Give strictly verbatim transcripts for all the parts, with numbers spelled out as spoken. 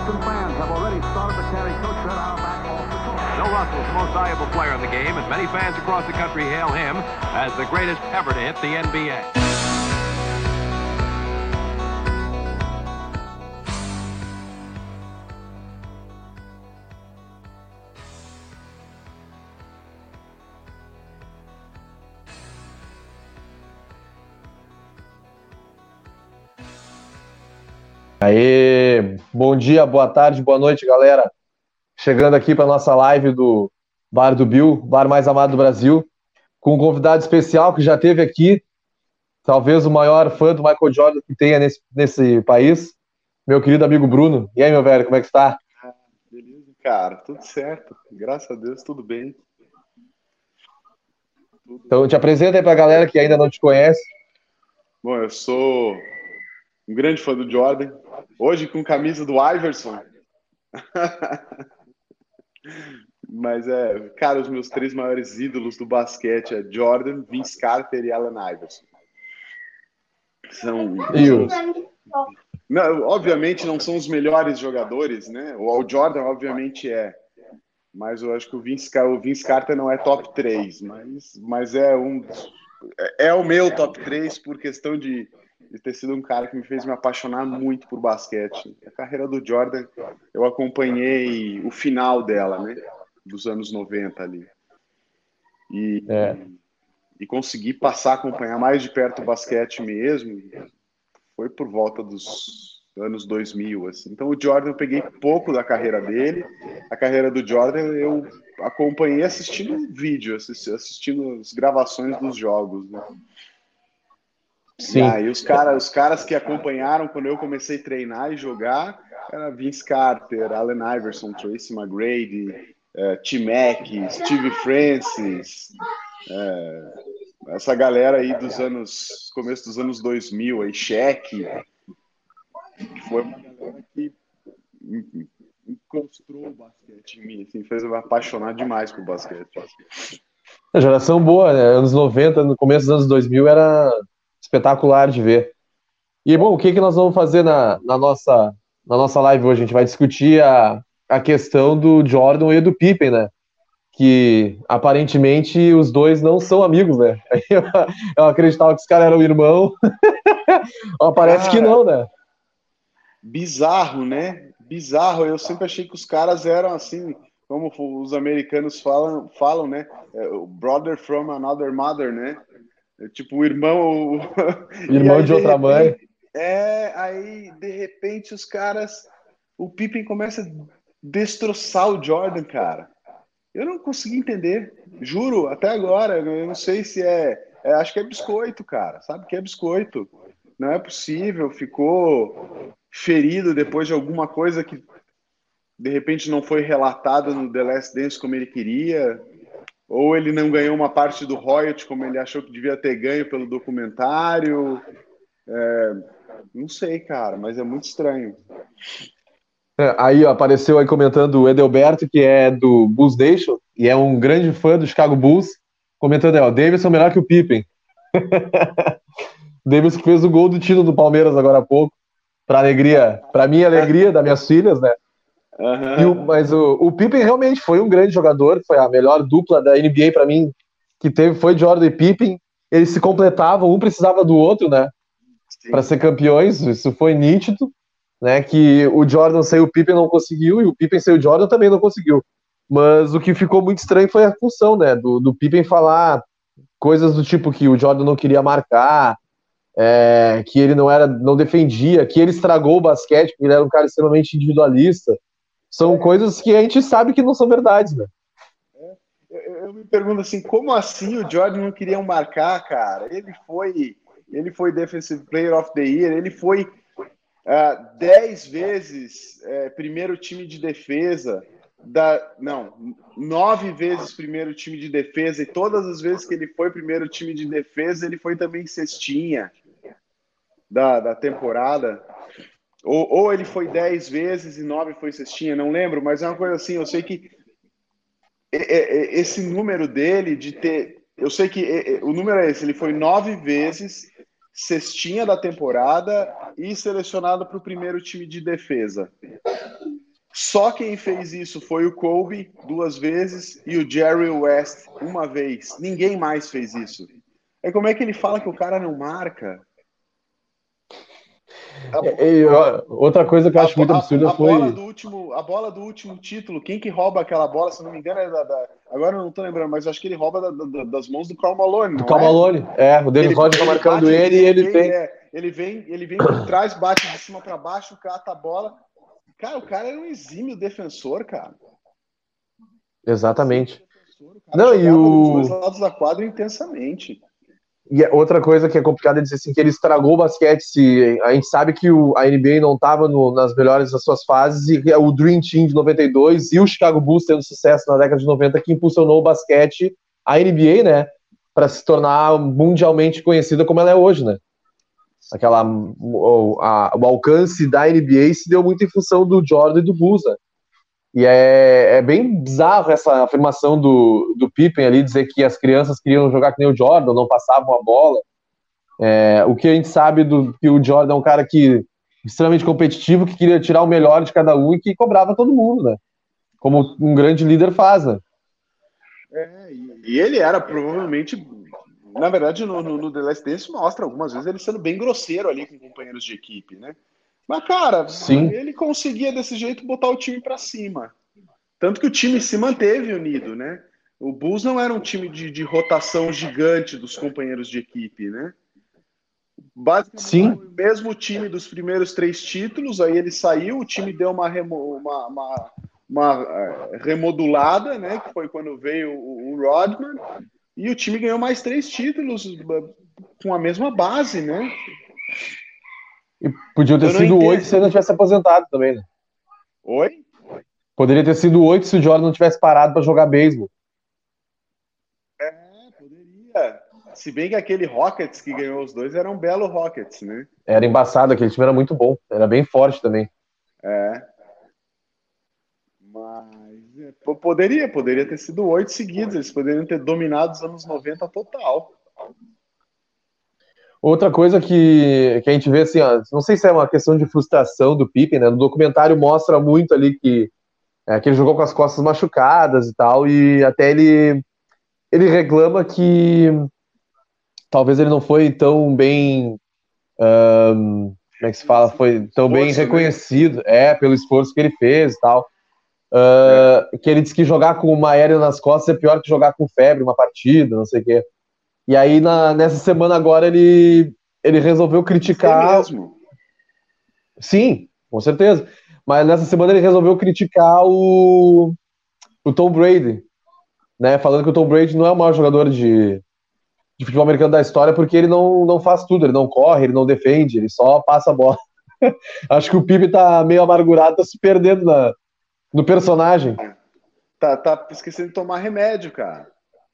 Boston fans have already started to carry Coach Red Auerbach off the court. Bill Russell is the most valuable player in the game, and many fans across the country hail him as the greatest ever to hit the N B A. Aê, bom dia, boa tarde, boa noite, galera. Chegando aqui para nossa live do Bar do Bill, bar mais amado do Brasil, com um convidado especial que já teve aqui, talvez o maior fã do Michael Jordan que tenha nesse, nesse país, meu querido amigo Bruno. E aí, meu velho, como é que está? Ah, beleza, cara, tudo certo. Graças a Deus, tudo bem. Tudo Então, bem. te apresenta aí para a galera que ainda não te conhece. Bom, eu sou um grande fã do Jordan. Hoje com camisa do Iverson. Mas é, cara, os meus três maiores ídolos do basquete é Jordan, Vince Carter e Allen Iverson. São, E o... não, obviamente não são os melhores jogadores, né? O Jordan obviamente é, mas eu acho que o Vince, o Vince Carter não é top três, mas, mas é um é o meu top três por questão de, de ter sido um cara que me fez me apaixonar muito por basquete. A carreira do Jordan, eu acompanhei o final dela, né? Dos anos noventa ali. E, É. e, e consegui passar a acompanhar mais de perto o basquete mesmo. Foi por volta dos anos dois mil, assim. Então o Jordan eu peguei pouco da carreira dele. A carreira do Jordan eu acompanhei assistindo vídeo, assisti, assistindo as gravações dos jogos, né? Sim. E aí os, cara, os caras que acompanharam quando eu comecei a treinar e jogar era Vince Carter, Allen Iverson, Tracy McGrady, uh, T-Mac, Steve Francis, uh, essa galera aí dos anos, começo dos anos dois mil, aí, Shaq, que foi uma galera que construiu o basquete em mim, assim, fez eu me apaixonar demais por basquete. A geração boa, né? Anos noventa, no começo dos anos dois mil era espetacular de ver. E, bom, o que, que nós vamos fazer na, na, nossa, na nossa live hoje? A gente vai discutir a, a questão do Jordan e do Pippen, né? Que, aparentemente, os dois não são amigos, né? Eu, eu acreditava que os caras eram irmãos. Parece que não, né? Bizarro, né? Bizarro. Eu sempre achei que os caras eram assim, como os americanos falam, falam, né? Brother from another mother, né? Tipo, o irmão... Irmão aí, de outra repente, mãe. É, aí, de repente, os caras... O Pippen começa a destroçar o Jordan, cara. Eu não consegui entender. Juro, até agora. Eu não sei se é... é acho que é biscoito, cara. Sabe que é biscoito. Não é possível. Ficou ferido depois de alguma coisa que, de repente, não foi relatada no The Last Dance como ele queria... Ou ele não ganhou uma parte do royalty como ele achou que devia ter ganho pelo documentário. É, não sei, cara, mas é muito estranho. É, aí ó, apareceu aí comentando o Edelberto, que é do Bulls Nation, e é um grande fã do Chicago Bulls, comentando aí, ó, Davidson melhor que o Pippen. Davidson que fez o gol do título do Palmeiras agora há pouco, para alegria, para minha alegria, das minhas filhas, né? Uhum. E o, mas o, o Pippen realmente foi um grande jogador, foi a melhor dupla da N B A para mim que teve, foi Jordan e Pippen. Eles se completavam, um precisava do outro, né? Para ser campeões, isso foi nítido, né? Que o Jordan sem o Pippen não conseguiu e o Pippen sem o Jordan também não conseguiu. Mas o que ficou muito estranho foi a função, né? Do, do Pippen falar coisas do tipo que o Jordan não queria marcar, é, que ele não era, não defendia, que ele estragou o basquete, porque ele era um cara extremamente individualista. São coisas que a gente sabe que não são verdades, né? Eu, eu me pergunto assim, como assim o Jordan não queria marcar, cara? Ele foi, ele foi Defensive Player of the Year, ele foi uh, dez vezes uh, primeiro time de defesa, da, não, nove vezes primeiro time de defesa, e todas as vezes que ele foi primeiro time de defesa, ele foi também cestinha da, da temporada. Ou, ou ele foi dez vezes e nove foi cestinha, não lembro, mas é uma coisa assim, eu sei que esse número dele de ter... Eu sei que o número é esse, ele foi nove vezes cestinha da temporada e selecionado para o primeiro time de defesa. Só quem fez isso foi o Kobe duas vezes e o Jerry West uma vez. Ninguém mais fez isso. É como é que ele fala que o cara não marca? A, E, e, ó, outra coisa que eu a, acho muito a, absurda a bola foi. do último, a bola do último título, quem que rouba aquela bola, se não me engano, é da, da- agora eu não tô lembrando, mas eu acho que ele rouba da- da- das mãos do Karl Malone, Do não é? Camalone. É, o Dennis Ele, Rodger tá ele marcando bate, ele e ele ele vem, tem. é, ele vem, ele vem por trás, bate de cima para baixo, cata a bola. Cara, o cara era um exímio defensor, cara. Exatamente. O cara Não, e jogava dos dois o. lados da quadra intensamente. E é outra coisa que é complicada é dizer assim, que ele estragou o basquete. Se, a gente sabe que o, a N B A não estava nas melhores das suas fases, e é o Dream Team de noventa e dois e o Chicago Bulls tendo sucesso na década de noventa que impulsionou o basquete, a N B A, né, para se tornar mundialmente conhecida como ela é hoje, né? Aquela, o, a, o alcance da N B A se deu muito em função do Jordan e do Bulls, né? E é, é bem bizarro essa afirmação do, do Pippen ali, dizer que as crianças queriam jogar que nem o Jordan, não passavam a bola. É, o que a gente sabe do que o Jordan é um cara que extremamente competitivo, que queria tirar o melhor de cada um e que cobrava todo mundo, né? Como um grande líder faz, né? É, e, e ele era provavelmente, na verdade, no, no, no The Last Dance mostra algumas vezes ele sendo bem grosseiro ali com companheiros de equipe, né? Mas, cara, Sim. ele conseguia desse jeito botar o time para cima. Tanto que o time se manteve unido, né? O Bulls não era um time de, de rotação gigante dos companheiros de equipe, né? Basicamente, Sim. foi o mesmo time dos primeiros três títulos, aí ele saiu, o time deu uma, remo, uma, uma, uma uh, remodulada, né? Que foi quando veio o, o Rodman, e o time ganhou mais três títulos uh, com a mesma base, né? E podia ter Eu não sido entendo. oito se ele não tivesse aposentado também, né? Oi? Poderia ter sido oito se o Jordan não tivesse parado para jogar beisebol. É, poderia. Se bem que aquele Rockets que ganhou os dois era um belo Rockets, né? Era embaçado, aquele time era muito bom. Era bem forte também. É. Mas é, poderia, poderia ter sido oito seguidos. Eles poderiam ter dominado os anos noventa total. Outra coisa que, que a gente vê assim, ó, não sei se é uma questão de frustração do Pippen, né? No documentário mostra muito ali que, é, que ele jogou com as costas machucadas e tal, e até ele, ele reclama que talvez ele não foi tão bem, um, como é que se fala, foi tão bem Esforço, né? reconhecido, é, pelo esforço que ele fez e tal. Uh, que ele disse que jogar com uma aérea nas costas é pior que jogar com febre uma partida, não sei o quê. E aí, na, nessa semana agora, ele, ele resolveu criticar. É mesmo. Sim, com certeza. Mas nessa semana ele resolveu criticar o, o Tom Brady, né? Falando que o Tom Brady não é o maior jogador de, de futebol americano da história porque ele não, não faz tudo, ele não corre, ele não defende, ele só passa a bola. Acho que o Pippen tá meio amargurado, tá se perdendo na, no personagem. Tá, tá esquecendo de tomar remédio, cara.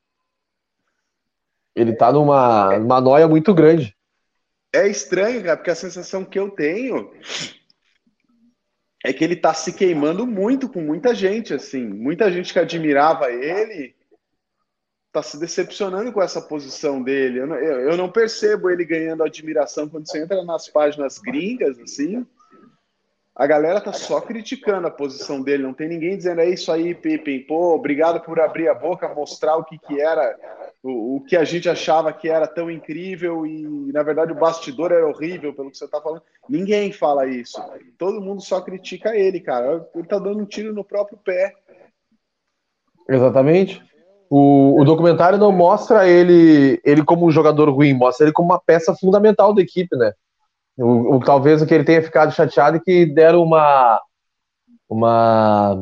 Ele tá numa, numa noia muito grande. É estranho, cara, porque a sensação que eu tenho é que ele tá se queimando muito com muita gente, assim. Muita gente que admirava ele tá se decepcionando com essa posição dele. Eu não, eu, eu não percebo ele ganhando admiração quando você entra nas páginas gringas, assim. A galera tá só criticando a posição dele, não tem ninguém dizendo é isso aí, Pippen, pô, obrigado por abrir a boca, mostrar o que que era, o, o que a gente achava que era tão incrível e, na verdade, o bastidor era horrível, pelo que você tá falando. Ninguém fala isso. Todo mundo só critica ele, cara. Ele tá dando um tiro no próprio pé. Exatamente. O, o documentário não mostra ele, ele como um jogador ruim, mostra ele como uma peça fundamental da equipe, né? O, o, talvez o que ele tenha ficado chateado é que deram uma, uma,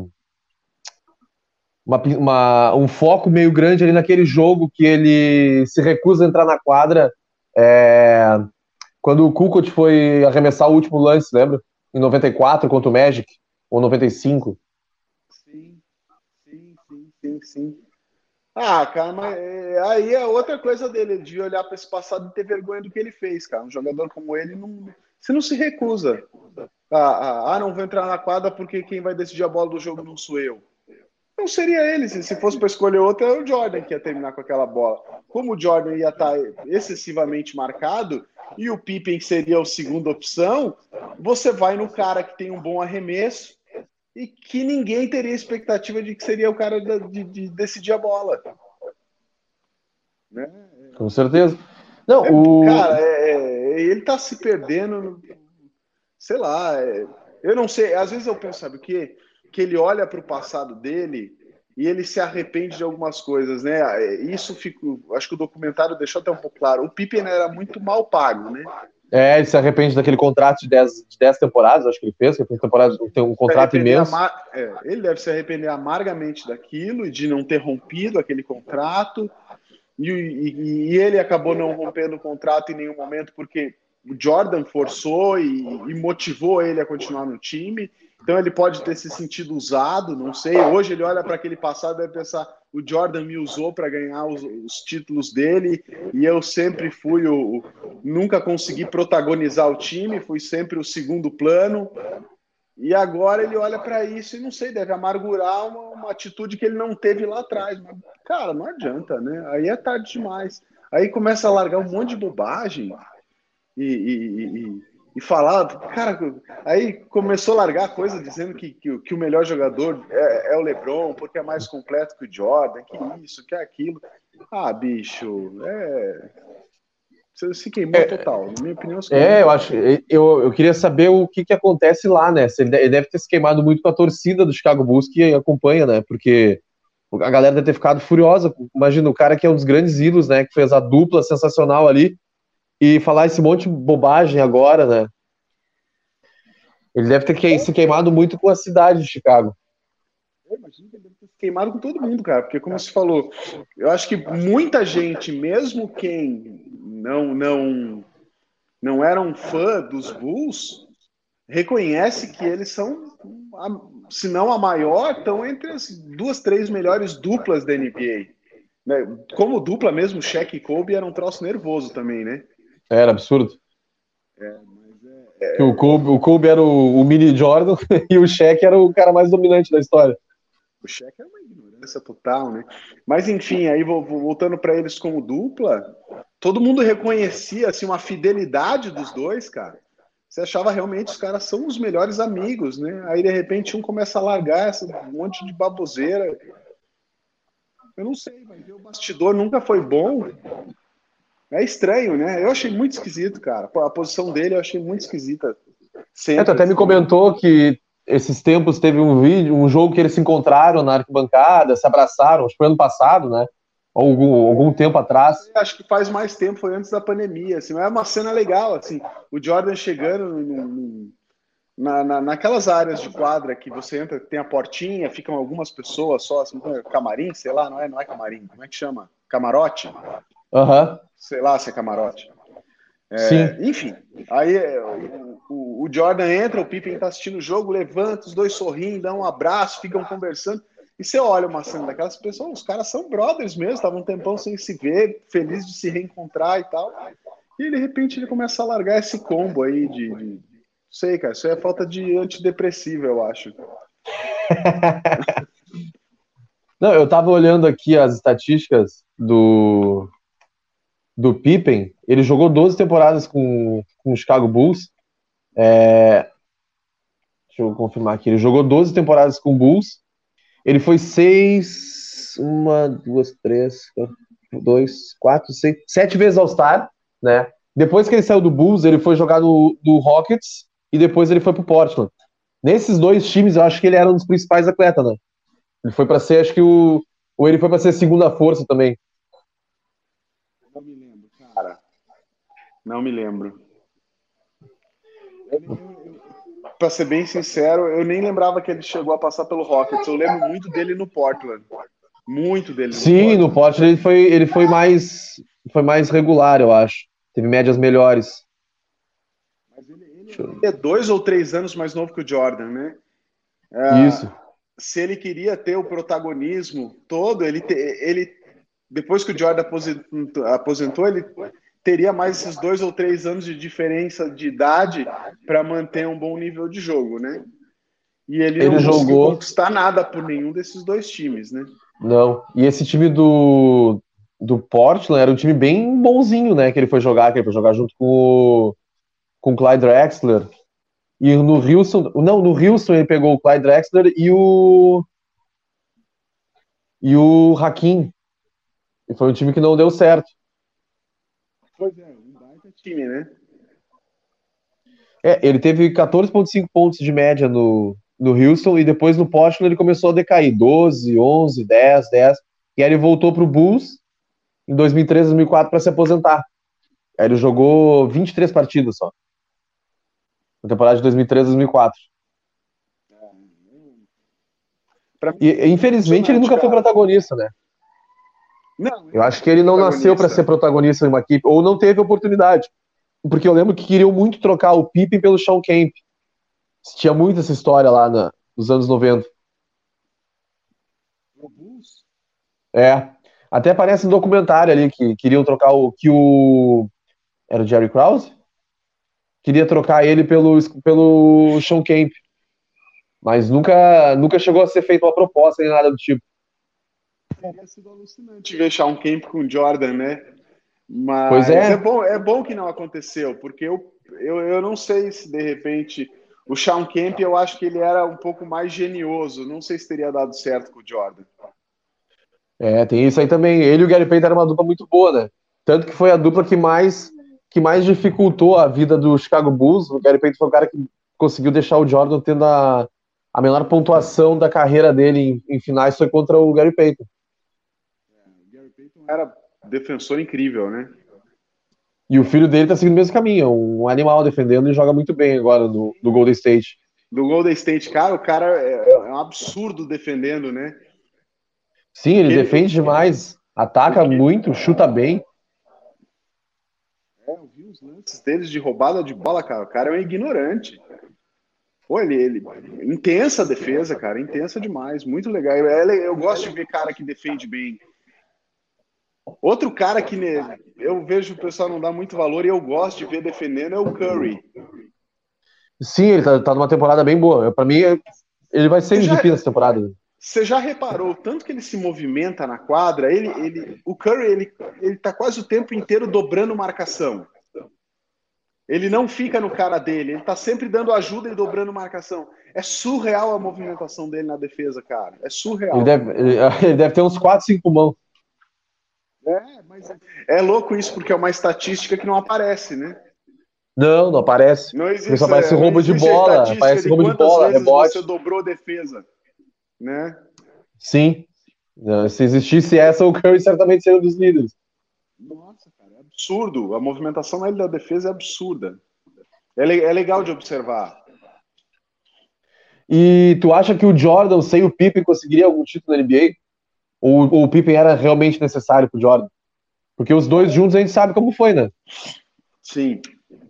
uma, uma um foco meio grande ali naquele jogo que ele se recusa a entrar na quadra é, quando o Kukoc foi arremessar o último lance, lembra? Em noventa e quatro contra o Magic, ou noventa e cinco. Sim, sim, sim, sim, sim. Ah, cara, mas é, aí é outra coisa dele, de olhar para esse passado e ter vergonha do que ele fez, cara. Um jogador como ele, não, você não se recusa. Ah, ah, ah, não vou entrar na quadra porque quem vai decidir a bola do jogo não sou eu. Não seria ele, se, se fosse para escolher outro, é o Jordan que ia terminar com aquela bola. Como o Jordan ia estar excessivamente marcado e o Pippen seria a segunda opção, você vai no cara que tem um bom arremesso, e que ninguém teria expectativa de que seria o cara de, de decidir a bola. Né? Com certeza. Não, é, o... Cara, é, é, ele tá se perdendo, sei lá, é, eu não sei, às vezes eu penso, sabe o quê? Que ele olha para o passado dele e ele se arrepende de algumas coisas, né? Isso fico, acho que o documentário deixou até um pouco claro. O Pippen era muito mal pago, né? É, ele se arrepende daquele contrato de dez, de dez temporadas, acho que ele fez, que tem temporadas, tem um contrato imenso. Amar... É, ele deve se arrepender amargamente daquilo e de não ter rompido aquele contrato. E, e, e ele acabou não rompendo o contrato em nenhum momento porque o Jordan forçou e, e motivou ele a continuar no time. Então ele pode ter se sentido usado, não sei. Hoje ele olha para aquele passado e deve pensar: o Jordan me usou para ganhar os, os títulos dele e eu sempre fui o, o. Nunca consegui protagonizar o time, fui sempre o segundo plano. E agora ele olha para isso e não sei, deve amargurar uma, uma atitude que ele não teve lá atrás. Mas, cara, não adianta, né? Aí é tarde demais. Aí começa a largar um monte de bobagem e, e, e, e falar. Cara, aí começou a largar coisa dizendo que, que, que o melhor jogador é, é o LeBron, porque é mais completo que o Jordan, que isso, que aquilo. Ah, bicho, é. Você se queimou é, total, na minha opinião. É, eu acho. Eu, eu queria saber o que, que acontece lá, né? Ele deve ter se queimado muito com a torcida do Chicago Bulls que acompanha, né? Porque a galera deve ter ficado furiosa. Imagina, o cara que é um dos grandes ídolos, né? Que fez a dupla sensacional ali e falar esse monte de bobagem agora, né? Ele deve ter que, se queimado muito com a cidade de Chicago. Eu imagino que ele deve ter se queimado com todo mundo, cara. Porque, como você falou, eu acho que muita gente, mesmo quem não não não era um fã dos Bulls, reconhece que eles são, se não a maior, estão entre as duas, três melhores duplas da N B A. Como dupla mesmo, Shaq e Kobe era um troço nervoso também, né? Era absurdo. É, mas é, é... O, Kobe, o Kobe era o, o mini Jordan e o Shaq era o cara mais dominante da história. O Shaq é uma ignorância total, né? Mas enfim, aí voltando para eles como dupla, todo mundo reconhecia assim, uma fidelidade dos dois, cara. Você achava realmente os caras são os melhores amigos, né? Aí de repente um começa a largar esse monte de baboseira. Eu não sei, mas o bastidor nunca foi bom. É estranho, né? Eu achei muito esquisito, cara. A posição dele eu achei muito esquisita. Sempre, é, tu até me comentou que esses tempos teve um vídeo, um jogo que eles se encontraram na arquibancada, se abraçaram, acho que foi ano passado, né? Ou algum, algum tempo atrás. Acho que faz mais tempo, foi antes da pandemia, assim, mas é uma cena legal, assim, o Jordan chegando no, no, na, na, naquelas áreas de quadra que você entra, tem a portinha, ficam algumas pessoas só, assim, camarim, sei lá, não é, não é camarim, como é que chama? Camarote? Aham. Uhum. Sei lá se é camarote. É, Sim. Enfim, aí o, o, o Jordan entra, o Pippen tá assistindo o jogo, levanta, os dois sorriem, dão um abraço, ficam conversando. E você olha uma cena daquelas pessoas, os caras são brothers mesmo, estavam um tempão sem se ver, felizes de se reencontrar e tal. E de repente ele começa a largar esse combo aí de. de... Não sei, cara, isso é falta de antidepressivo, eu acho. Não, eu tava olhando aqui as estatísticas do. do Pippen, ele jogou doze temporadas com, com o Chicago Bulls. É... Deixa eu confirmar aqui. Ele jogou doze temporadas com o Bulls. Ele foi seis, uma, duas, três, dois, quatro, seis, sete vezes All-Star, né? Depois que ele saiu do Bulls, ele foi jogar no, no Rockets e depois ele foi pro Portland. Nesses dois times, eu acho que ele era um dos principais atletas, né? Ele foi para ser, acho que o... Ou ele foi para ser segunda força também. Não me lembro, cara. Não me lembro. Para ser bem sincero, eu nem lembrava que ele chegou a passar pelo Rockets. Eu lembro muito dele no Portland. Muito dele no Sim, Portland. no Portland ele foi, ele foi mais foi mais regular, eu acho. Teve médias melhores. Mas ele, ele, ele é dois ou três anos mais novo que o Jordan, né? É, Isso. Se ele queria ter o protagonismo todo, ele, te, ele depois que o Jordan aposentou, aposentou, ele teria mais esses dois ou três anos de diferença de idade para manter um bom nível de jogo, né? E ele, ele não jogou... conseguiu conquistar nada por nenhum desses dois times, né? Não. E esse time do, do Portland era um time bem bonzinho, né? Que ele foi jogar, que ele foi jogar junto com o, com o Clyde Drexler. E no Houston, não, no Houston ele pegou o Clyde Drexler e o e o Hakim. E foi um time que não deu certo. Pois é, um baita time, né? É, ele teve quatorze vírgula cinco pontos de média no, no Houston e depois no Portland ele começou a decair, doze, onze, dez, dez. E aí ele voltou pro Bulls em dois mil e treze, dois mil e quatro para se aposentar. Aí ele jogou vinte e três partidas só. Na temporada de dois mil e treze, dois mil e quatro. Pra mim, E infelizmente ele nunca foi cara. protagonista, né? Não, Eu acho que ele não nasceu para ser protagonista em uma equipe, ou não teve oportunidade. Porque eu lembro que queriam muito trocar o Pippen pelo Shawn Kemp. Tinha muito essa história lá na, nos anos noventa. É. Até aparece um documentário ali que queriam trocar o. Que o. Era o Jerry Krause? Queria trocar ele pelo, pelo Shawn Kemp. Mas nunca, nunca chegou a ser feita uma proposta nem nada do tipo. Teria sido alucinante ver Shawn Kemp com Jordan, né? Pois Mas é. é bom, é bom que não aconteceu, porque eu, eu, eu não sei se de repente o Shawn Kemp, eu acho que ele era um pouco mais genioso. Não sei se teria dado certo com o Jordan. É, tem isso aí também. Ele e o Gary Payton eram uma dupla muito boa, né? Tanto que foi a dupla que mais, que mais dificultou a vida do Chicago Bulls. O Gary Payton foi o cara que conseguiu deixar o Jordan tendo a, a menor pontuação da carreira dele em, em finais foi contra o Gary Payton. O Gary Payton era defensor incrível, né? E o filho dele tá seguindo o mesmo caminho, é um animal defendendo e joga muito bem agora no, no Golden State. Do Golden State, cara, o cara é, é um absurdo defendendo, né? Sim, ele Ele- defende demais, ataca Porque- muito, chuta bem. É, eu vi os lances deles de roubada de bola, cara. O cara é um ignorante. Pô, ele, ele... Intensa a defesa, cara. Intensa demais. Muito legal. Eu, eu gosto de ver cara que defende bem. Outro cara que né, eu vejo o pessoal não dá muito valor e eu gosto de ver defendendo é o Curry. Sim, ele tá, tá numa temporada bem boa. Pra mim, ele vai ser Você já- M V P nessa temporada. Você já reparou tanto que ele se movimenta na quadra? Ele, ele, o Curry ele, ele tá quase o tempo inteiro dobrando marcação. Ele não fica no cara dele, ele tá sempre dando ajuda e dobrando marcação. É surreal a movimentação dele na defesa, cara. É surreal. Ele deve, ele, ele deve ter uns quatro, cinco pulmão. É, mas é louco isso, porque é uma estatística que não aparece, né? Não, não aparece. Não Porque existe, só aparece não roubo de existe a bola, estatística aparece de roubo de quantas bola, vezes rebote. você dobrou defesa, né? Sim. Se existisse essa, o Curry certamente seria um dos líderes. Nossa, cara, é absurdo. A movimentação dele da defesa é absurda. É, le- é legal de observar. E tu acha que o Jordan sem o Pippen conseguiria algum título na N B A? Ou, ou o Pippen era realmente necessário pro Jordan? Porque os dois juntos a gente sabe como foi, né? Sim.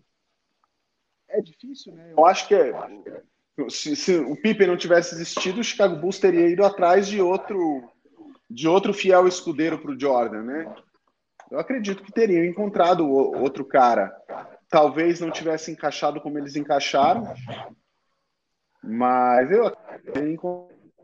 É difícil, né? Eu acho que é, se, se o Pippen não tivesse existido, o Chicago Bulls teria ido atrás de outro de outro fiel escudeiro para o Jordan, né? Eu acredito que teriam encontrado o- outro cara. Talvez não tivesse encaixado como eles encaixaram, mas eu acredito.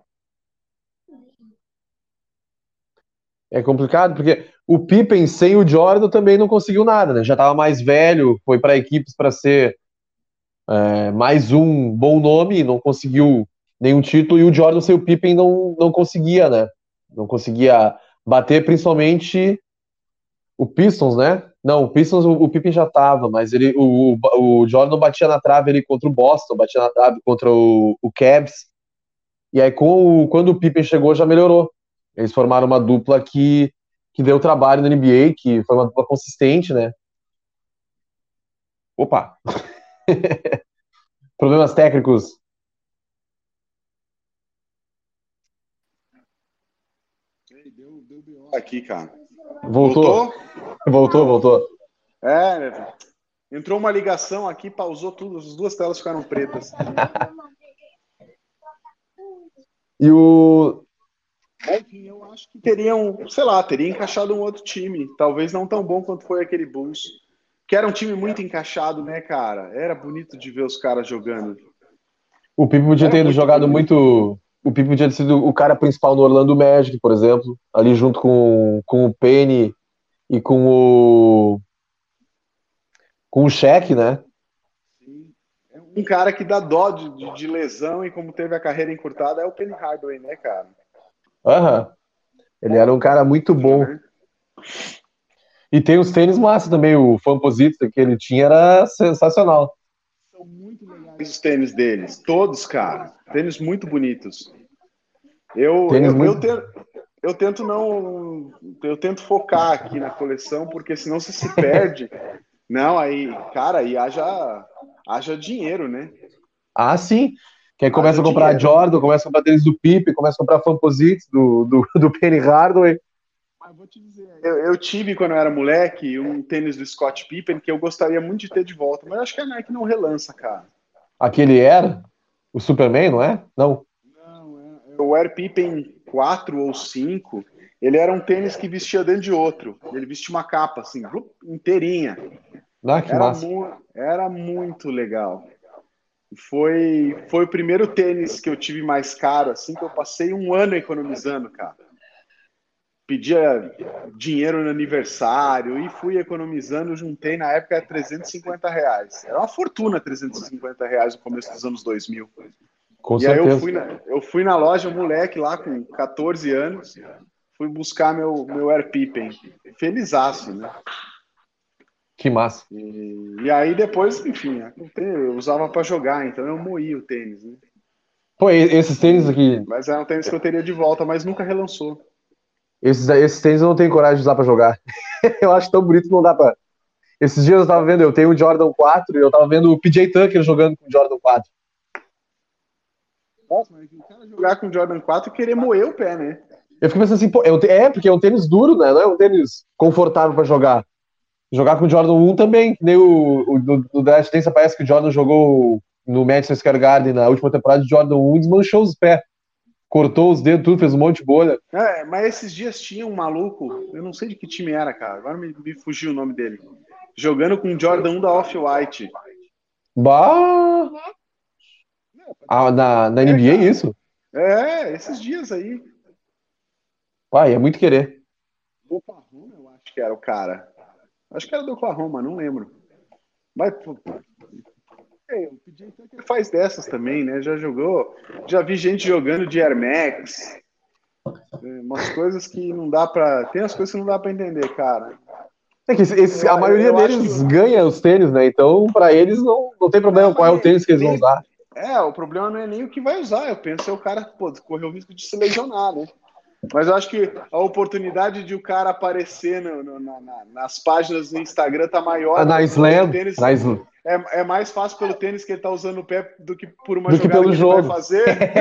É complicado, porque o Pippen sem o Jordan também não conseguiu nada, né? Já estava mais velho, foi para equipes para ser é, mais um bom nome, não conseguiu nenhum título, e o Jordan sem o Pippen não, não conseguia, né? Não conseguia bater, principalmente o Pistons, né? Não, o Pistons o, o Pippen já estava, mas ele, o, o, o Jordan batia na trave ali contra o Boston, batia na trave contra o, o Cavs, e aí com o, quando o Pippen chegou já melhorou. Eles formaram uma dupla que, que deu trabalho na N B A, que foi uma dupla consistente, né? Opa! Problemas técnicos. Deu, deu B O aqui, cara. Voltou? Voltou, voltou. É, né? Entrou uma ligação aqui, pausou tudo, as duas telas ficaram pretas. E o. Enfim, eu acho que teriam, sei lá, teria encaixado um outro time. Talvez não tão bom quanto foi aquele Bulls. Que era um time muito encaixado, né, cara? Era bonito de ver os caras jogando. O Pippen podia Era ter muito jogado bonito. muito. O Pippen podia ter sido o cara principal no Orlando Magic, por exemplo, ali junto com, com o Penny e com o. Com o Shaq, né? Sim. É Um cara que dá dó de, de, de lesão e como teve a carreira encurtada é o Penny Hardaway, né, cara? Aham. Ele era um cara muito bom. Né? E tem os tênis massa também, o Famposito que ele tinha era sensacional. São muito legais os tênis deles, todos, cara. Tênis muito bonitos. Eu, Tênis eu, muito... eu, tento, eu tento não. Eu tento focar aqui na coleção, porque senão você se perde. Não, aí, cara, aí haja, haja dinheiro, né? Ah, sim. Que aí começa Haja a comprar dinheiro. Jordan, começa a comprar tênis do Pipe, começa a comprar Famposito do, do, do Penny Hardaway. Mas vou te dizer, eu, eu tive, quando eu era moleque, um tênis do Scott Pippen que eu gostaria muito de ter de volta, mas acho que a Nike não relança, cara. Aquele era o Superman, não é? Não. Não, é, o Air Pippen quatro ou cinco, ele era um tênis que vestia dentro de outro. Ele vestia uma capa, assim, inteirinha. Ah, que Era, massa. mu era muito legal. Foi, foi o primeiro tênis que eu tive mais caro, assim, que eu passei um ano economizando, cara. Pedia dinheiro no aniversário e fui economizando, juntei na época trezentos e cinquenta reais. Era uma fortuna trezentos e cinquenta reais no começo dos anos dois mil. Com e certeza. aí eu fui, na, eu fui na loja, um moleque lá com quatorze anos, fui buscar meu, meu Air Pippen. Felizaço, né? Que massa. E, e aí depois, enfim, eu usava para jogar, então eu moí o tênis, né? Pô, esses tênis aqui... Mas é um tênis que eu teria de volta, mas nunca relançou. Esses, esses tênis eu não tenho coragem de usar pra jogar. Eu acho tão bonito que não dá pra... Esses dias eu tava vendo, eu tenho o Jordan quatro e eu tava vendo o P J Tucker jogando com o Jordan quatro. Nossa, mas o cara jogar com o Jordan quatro e querer moer o pé, né? Eu fico pensando assim, pô, é, porque é um tênis duro, né? Não é um tênis confortável pra jogar. Jogar com o Jordan um também, que nem o, o do, do Last Dance, parece que o Jordan jogou no Madison Square Garden na última temporada de Jordan um, desmanchou os pés. Cortou os dedos, tudo, fez um monte de bolha. É, mas esses dias tinha um maluco, eu não sei de que time era, cara, agora me, me fugiu o nome dele, jogando com o Jordan um da Off-White. Bah! Ah, na, na N B A, é, isso? É, esses dias aí. Pai, é muito querer. Do Oklahoma, eu acho que era o cara. Acho que era do Oklahoma, não lembro. Mas, pô, é, o P J Tucker faz dessas também, né? Já jogou, já vi gente jogando de Air Max. É, umas coisas que não dá pra. Tem as coisas que não dá pra entender, cara. É que esse, esse, eu, a maioria eu deles que... ganha os tênis, né? Então, pra eles não, não tem problema não, qual é o tênis que eles nem, vão usar. É, o problema não é nem o que vai usar. Eu penso é o cara, pô, correr o risco de se lesionar, né? Mas eu acho que a oportunidade de o cara aparecer no, no, na, nas páginas do Instagram tá maior. Ah, na Slam. Tênis, na Slam. É, é mais fácil pelo tênis que ele tá usando no pé do que por uma do jogada que, pelo que jogo. ele vai fazer.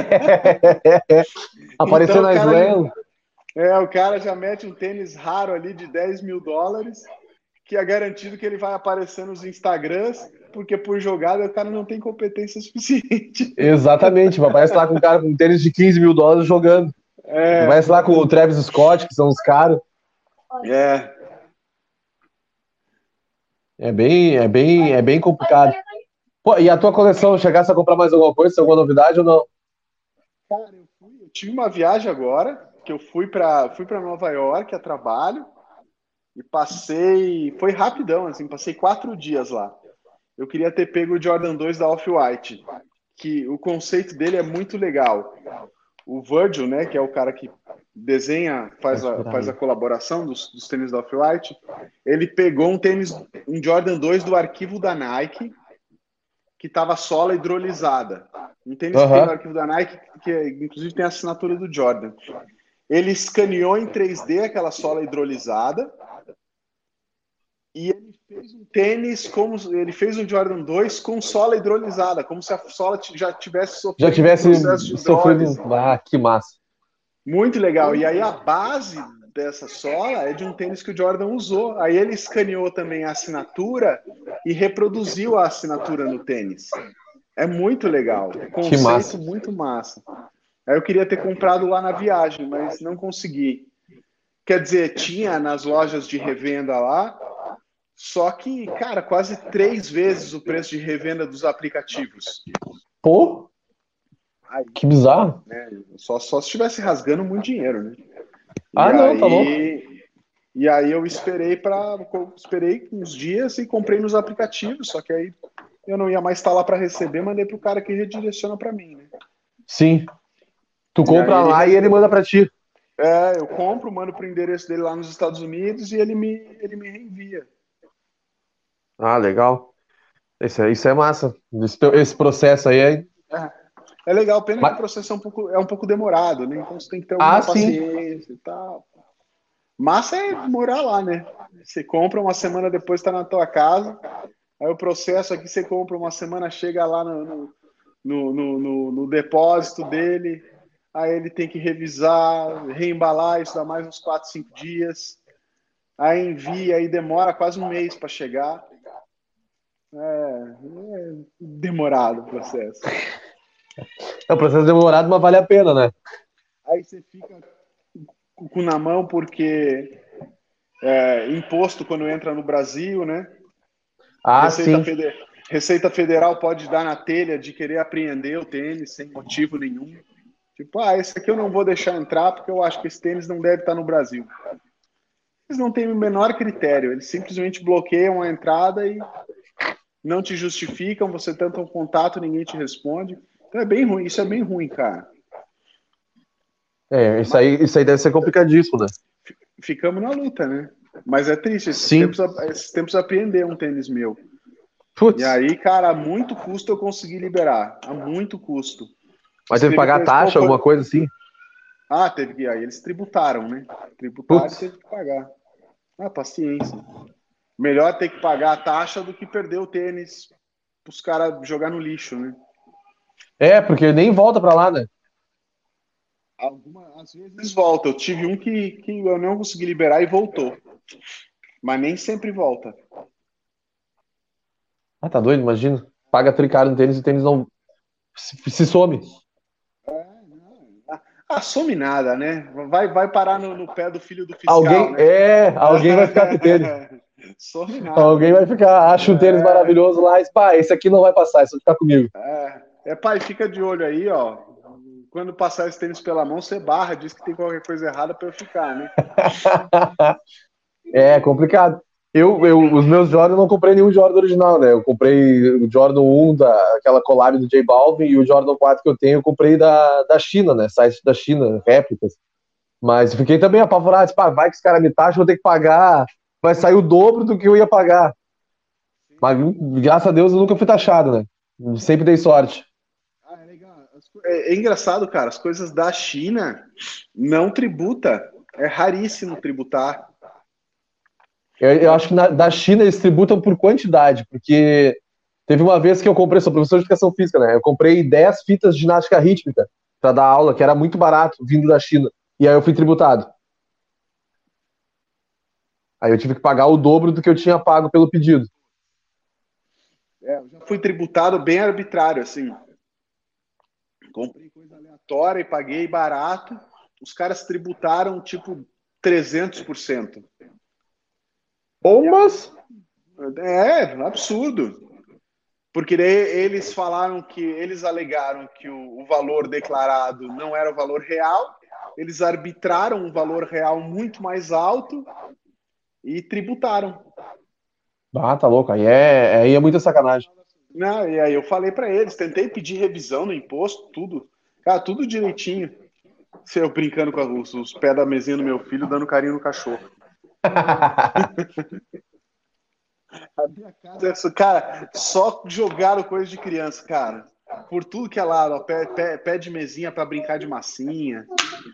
Aparecer então, na Slam. Já, é, o cara já mete um tênis raro ali de dez mil dólares, que é garantido que ele vai aparecer nos Instagrams, porque por jogada o cara não tem competência suficiente. Exatamente, aparece lá com um cara com tênis de quinze mil dólares jogando. É. Vai lá com o Travis Scott, que são os caras. É. É bem, é bem, é bem complicado. Pô, e a tua coleção, chegasse a comprar mais alguma coisa, alguma novidade ou não? Cara, eu, fui, eu tive uma viagem agora, que eu fui para fui para Nova York a trabalho e passei, foi rapidão, assim, passei quatro dias lá. Eu queria ter pego o Jordan dois da Off-White, que o conceito dele é muito legal. O Virgil, né, que é o cara que desenha, faz a, faz a colaboração dos, dos tênis da Off-White, ele pegou um tênis, um Jordan dois do arquivo da Nike, que estava sola hidrolisada. Um tênis uhum. que tem no arquivo da Nike, que é, inclusive tem a assinatura do Jordan. Ele escaneou em três D aquela sola hidrolisada e ele fez um tênis como ele fez um Jordan dois com sola hidrolisada, como se a sola já tivesse sofrido já tivesse um sofrido. Ah, que massa. Muito legal. E aí a base dessa sola é de um tênis que o Jordan usou. Aí ele escaneou também a assinatura e reproduziu a assinatura no tênis. É muito legal. Conceito que massa. Muito massa. Aí eu queria ter comprado lá na viagem, mas não consegui. Quer dizer, tinha nas lojas de revenda lá, só que, cara, quase três vezes o preço de revenda dos aplicativos. Pô, aí, que bizarro. Né, só, só se estivesse rasgando muito dinheiro, né? Ah, e não, aí, tá louco. E aí eu esperei para esperei uns dias e comprei nos aplicativos, só que aí eu não ia mais estar lá para receber, mandei pro cara que redireciona para mim, né? Sim. Tu compra aí lá ele- e ele manda pra ti. É, eu compro, mando pro endereço dele lá nos Estados Unidos e ele me, ele me reenvia. Ah, legal. Isso, é- isso é massa. Esse, teu- esse processo aí é. É, é legal, pena que o Mas- processo é um pouco, é um pouco demorado, né? Então você tem que ter Ah, alguma sim. paciência e tal. Massa é morar lá, né? Você compra uma semana depois, está na tua casa. Aí o processo aqui, você compra uma semana, chega lá no, no, no, no, no- no depósito dele. Aí ele tem que revisar, reembalar, isso dá mais uns quatro, cinco dias. Aí envia, aí demora quase um mês para chegar. É, é demorado o processo. É um processo demorado, mas vale a pena, né? Aí você fica com o cu na mão porque é, imposto quando entra no Brasil, né? Ah, Receita, sim. Fede- Receita Federal pode dar na telha de querer apreender o tênis sem motivo nenhum. Tipo, ah, esse aqui eu não vou deixar entrar porque eu acho que esse tênis não deve estar no Brasil. Eles não têm o menor critério, eles simplesmente bloqueiam a entrada e não te justificam, você tenta um contato, ninguém te responde. Então é bem ruim, isso é bem ruim, cara. É, isso aí, isso aí deve ser complicadíssimo, né? Ficamos na luta, né? Mas é triste, esses Sim. tempos, esses tempos apreender um tênis meu. Putz, E aí, cara, a muito custo eu consegui liberar. A muito custo. mas teve que Escrevi pagar pra eles, pô, taxa, foi- alguma coisa assim? Ah, teve que. Aí eles tributaram, né? Tributaram Putz. e teve que pagar. Ah, paciência. Melhor ter que pagar a taxa do que perder o tênis pros caras jogar no lixo, né? É, porque nem volta pra lá, né? Alguma, às vezes volta. Eu tive um que, que eu não consegui liberar e voltou. Mas nem sempre volta. Ah, tá doido, imagina. Paga tricaro no tênis e o tênis não se, se some. Ah, some nada, né? Vai, vai parar no, no pé do filho do fiscal, Alguém, né? é, alguém vai ficar com o tênis. Some nada. Alguém vai ficar, acha um tênis É. maravilhoso lá e, pá, esse aqui não vai passar, esse vai ficar comigo. É, é, pai, fica de olho aí, ó. Quando passar esse tênis pela mão, você barra, diz que tem qualquer coisa errada pra eu ficar, né? É complicado. Eu, eu, os meus Jordan, eu não comprei nenhum Jordan original, né? Eu comprei o Jordan um, da, aquela collab do J Balvin, e o Jordan quatro que eu tenho, eu comprei da, da China, né? Site da China, réplicas. Mas eu fiquei também apavorado. Pá, vai que os caras me taxam, vou ter que pagar. Vai sair o dobro do que eu ia pagar. Mas graças a Deus eu nunca fui taxado, né? Sempre dei sorte. Ah, é legal. É, é engraçado, cara. As coisas da China não tributa. É raríssimo tributar. Eu, eu acho que na, da China eles tributam por quantidade, porque teve uma vez que eu comprei, sou professor de educação física, né? Eu comprei dez fitas de ginástica rítmica para dar aula, que era muito barato, vindo da China. E aí eu fui tributado. Aí eu tive que pagar o dobro do que eu tinha pago pelo pedido. É, eu já fui tributado bem arbitrário, assim. Comprei coisa aleatória e paguei barato. Os caras tributaram, tipo, trezentos por cento. Umas... É, absurdo. Porque daí eles falaram que, eles alegaram que o, o valor declarado não era o valor real, eles arbitraram um valor real muito mais alto e tributaram. Ah, tá louco. Aí é, aí é muita sacanagem. Não, e aí eu falei para eles, tentei pedir revisão no imposto, tudo. Cara, tudo direitinho. Se eu brincando com os, os pés da mesinha do meu filho, dando carinho no cachorro. A minha casa, cara, só jogaram coisa de criança, cara. Por tudo que é lado, ó, pé, pé, pé de mesinha para brincar de massinha.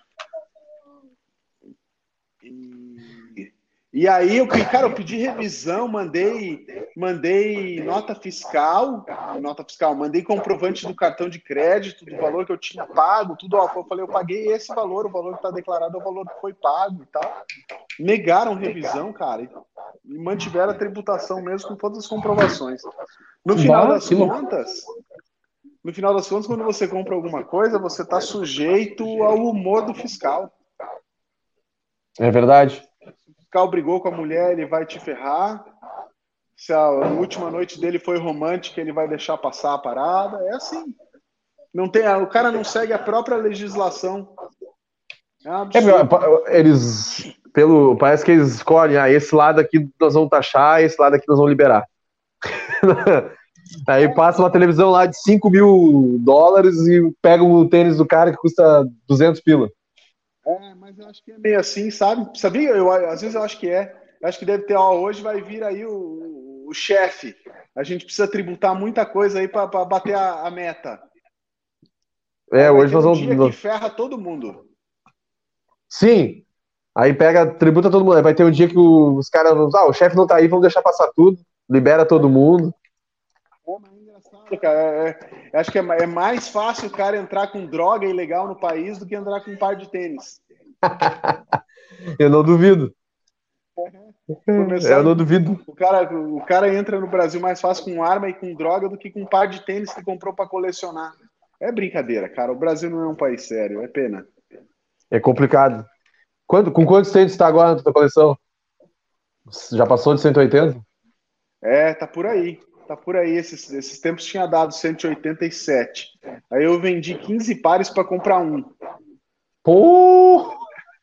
E, e aí, eu, cara, eu pedi revisão, mandei, mandei nota fiscal, nota fiscal, mandei comprovante do cartão de crédito, do valor que eu tinha pago, tudo. Ó, eu falei, eu paguei esse valor, o valor que está declarado é o valor que foi pago e tal. Negaram revisão, cara, e mantiveram a tributação mesmo com todas as comprovações. No final das contas, no final das contas, quando você compra alguma coisa, você está sujeito ao humor do fiscal. É verdade. Se o fiscal brigou com a mulher, ele vai te ferrar. Se a última noite dele foi romântica, ele vai deixar passar a parada. É assim. Não tem, o cara não segue a própria legislação. É um absurdo. É, eles, pelo, parece que eles escolhem, ah, esse lado aqui nós vamos taxar, esse lado aqui nós vamos liberar. Aí passa uma televisão lá de cinco mil dólares e pega o tênis do cara que custa duzentos pila. É, mas eu acho que é meio assim, sabe? Sabia? Eu, às vezes eu acho que é. Eu acho que deve ter, ó, hoje vai vir aí o, o chefe. A gente precisa tributar muita coisa aí para bater a, a meta. É, Aí vai hoje ter nós um vamos. dia que ferra todo mundo. Sim. Aí pega, tributa todo mundo. Aí vai ter um dia que os caras. Ah, o chefe não tá aí, vamos deixar passar tudo. Libera todo mundo. Pô, mas é engraçado, cara. É, é, acho que é, é mais fácil o cara entrar com droga ilegal no país do que entrar com um par de tênis. Eu não duvido. Começar, Eu não duvido. o cara, o cara entra no Brasil mais fácil com arma e com droga do que com um par de tênis que comprou para colecionar. É brincadeira, cara. O Brasil não é um país sério, é pena. É complicado. Quanto, com quantos tênis está agora na tua coleção? Já passou de cento e oitenta? É, tá por aí. Tá por aí. Esses, esses tempos tinha dado cento e oitenta e sete. Aí eu vendi quinze pares para comprar um. Pô!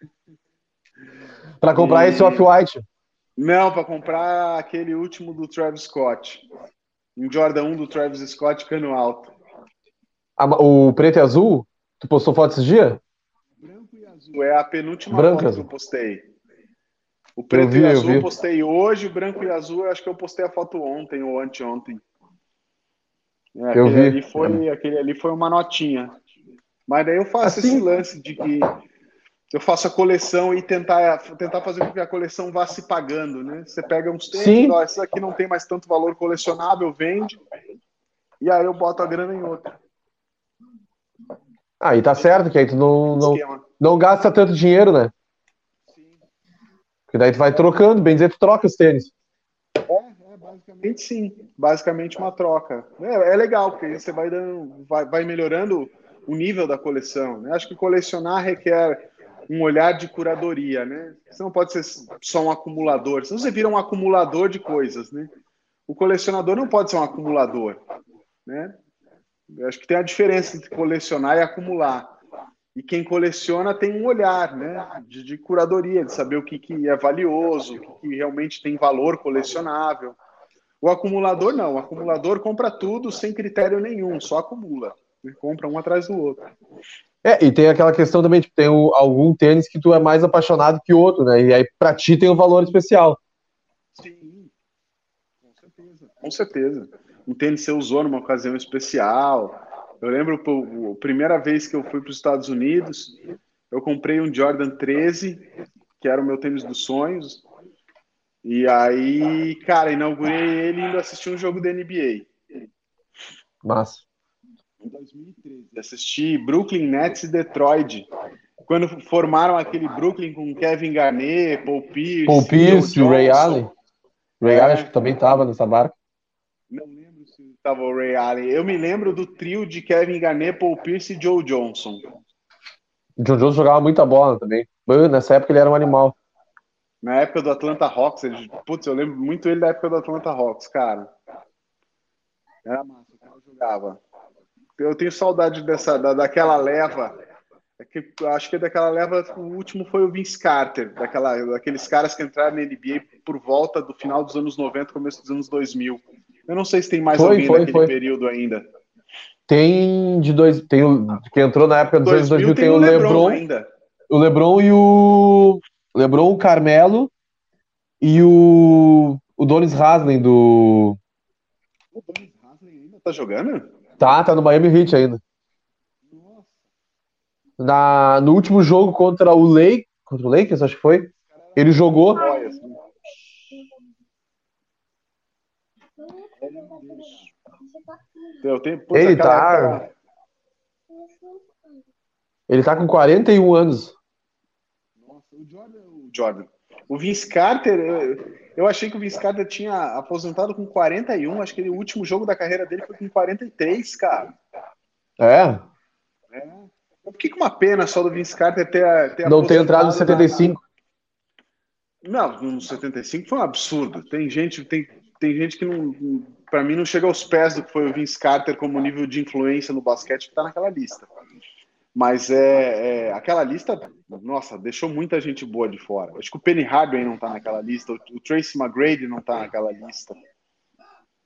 Para comprar E... esse Off-White. Não, para comprar aquele último do Travis Scott. Um Jordan um do Travis Scott, cano alto. A, o preto e azul? Tu postou foto esses dias? Branco e azul. É a penúltima Branco e foto azul. que eu postei. O Eu preto vi, e eu azul eu, vi. postei hoje, o branco e azul eu acho que eu postei a foto ontem ou anteontem. É, Eu aquele, ali vi. foi, aquele ali foi uma notinha. Mas daí eu faço esse Assim, lance de que eu faço a coleção e tentar, tentar fazer com que a coleção vá se pagando, né? Você pega uns tênis, sim. ó, esse aqui não tem mais tanto valor colecionável, vende, e aí eu boto a grana em outra. Aí tá certo, que aí tu não, não, Esquema. não gasta tanto dinheiro, né? Porque daí tu vai trocando, bem dizer, tu troca os tênis. É, é, basicamente sim. Basicamente uma troca. É, é legal, porque aí você vai, dando, vai, vai melhorando o nível da coleção. Né? Acho que colecionar requer um olhar de curadoria, né? Você não pode ser só um acumulador. Senão você vira um acumulador de coisas, né? O colecionador não pode ser um acumulador, né? Eu acho que tem a diferença entre colecionar e acumular. E quem coleciona tem um olhar, né, de, de curadoria, de saber o que, que é valioso, o que, que realmente tem valor colecionável. O acumulador não, o acumulador compra tudo sem critério nenhum, só acumula. Ele compra um atrás do outro. É, e tem aquela questão também, tipo, tem o, algum tênis que tu é mais apaixonado que outro, né? E aí pra ti tem um valor especial. Sim, com certeza. Com certeza. Um tênis você usou numa ocasião especial. Eu lembro, pô, a primeira vez que eu fui para os Estados Unidos, eu comprei um Jordan treze, que era o meu tênis dos sonhos. E aí, cara, inaugurei ele indo assistir um jogo da N B A. Massa. Em dois mil e treze. Assisti Brooklyn Nets e Detroit. Quando formaram aquele Brooklyn com Kevin Garnett, Paul Pierce, Paul Pierce, Joe Ray Johnson. Allen. Ray É. Allen acho que também tava nessa barca. Não lembro se estava o Ray Allen. Eu me lembro do trio de Kevin Garnett, Paul Pierce e Joe Johnson. O John Jones jogava muita bola também. Mano, nessa época ele era um animal. Na época do Atlanta Hawks, ele, putz, eu lembro muito ele da época do Atlanta Hawks, cara. Era massa, o cara jogava. Eu tenho saudade dessa, da, daquela leva. É que, acho que daquela leva, o último foi o Vince Carter, daquela, daqueles caras que entraram na N B A por volta do final dos anos noventa, começo dos anos dois mil. Eu não sei se tem mais Foi, alguém foi, daquele foi. período ainda. Tem de dois. Tem o que entrou na época dos anos dois mil, tem, tem o o LeBron, LeBron. ainda. O LeBron e o. LeBron, o Carmelo e o. O Donis Haslem do. O Donis Haslem ainda tá jogando? Tá, tá no Miami Heat ainda. Nossa. Na, no último jogo contra o Lake, contra o Lakers, acho que foi. Ele jogou. Olha, assim. Eu tenho, putz, Ele aquela tá. época- Ele tá com quarenta e um anos. Nossa, o Jordan, o Jordan. O Vince Carter, eu, eu achei que o Vince Carter tinha aposentado com quarenta e um. Acho que ele, o último jogo da carreira dele foi com quarenta e três, cara. É. É. Por que, que uma pena só do Vince Carter ter, ter Não tem entrado no aposentado setenta e cinco. na- Não, no setenta e cinco foi um absurdo. Tem gente, tem, tem gente que não, para mim não chega aos pés do que foi o Vince Carter como nível de influência no basquete que tá naquela lista. Mas é, é aquela lista, nossa, deixou muita gente boa de fora. Acho que o Penny Hardaway não tá naquela lista, o, o Tracy McGrady não tá naquela lista.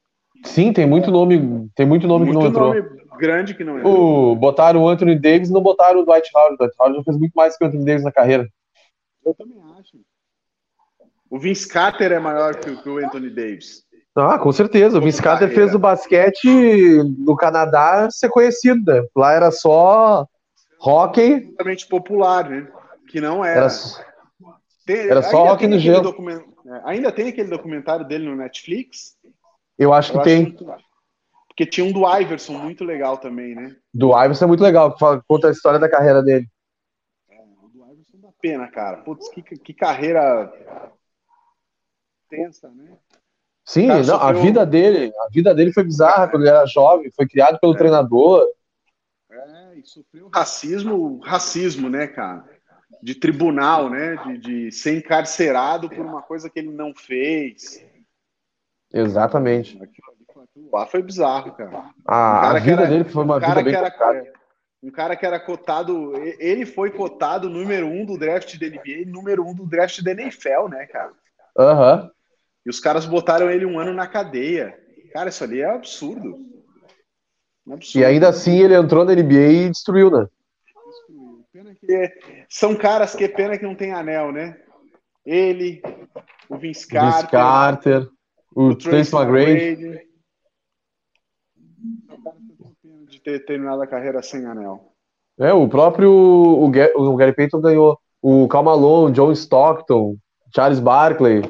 Sim, tem muito nome, tem muito nome que não Muito entrou. nome grande que não entrou. O, botaram o Anthony Davis e não botaram o Dwight Howard. O Dwight Howard já fez muito mais que o Anthony Davis na carreira. Eu também acho. O Vince Carter é maior que o, que o Anthony Davis. Ah, com certeza. O Como Vince Carter carreira. fez o basquete no Canadá ser conhecido, né? Lá era só hockey. Totalmente popular, né? Que não era. Era, Tem, era só ainda hockey tem no aquele gelo. document- é, ainda tem aquele documentário dele no Netflix? Eu acho que Eu tem. muito- Porque tinha um do Iverson muito legal também, né? Do Iverson é muito legal, que fala- conta a história da carreira dele. O do Iverson dá pena, cara. Putz, que, que carreira tensa, né? Sim, Cara, não, a sofreu- vida dele, a vida dele foi bizarra quando ele era jovem, foi criado pelo É. treinador. É, e sofreu racismo, racismo, né, cara? De tribunal, né? De, de ser encarcerado por uma coisa que ele não fez. Exatamente. Aquilo ali foi- aquilo lá foi bizarro, cara. A, a cara que vida era- dele foi uma um vida cara bem que era, complicada. um cara que era cotado, ele foi cotado número um do draft da N B A e número um do draft da N F L, né, cara? Aham. E os caras botaram ele um ano na cadeia. Cara, isso ali é absurdo. Um absurdo. E ainda assim ele entrou na N B A e destruiu, né? Pena que são caras que é pena que não tem anel, né? Ele, o Vince Carter, Vince Carter, o, o Trace Tracy McGrady. McGrady. São caras que eu tenho pena de ter terminado a carreira sem anel. É, o próprio o, Ga- o Gary Payton ganhou. O Karl Malone, John Stockton, Charles Barkley.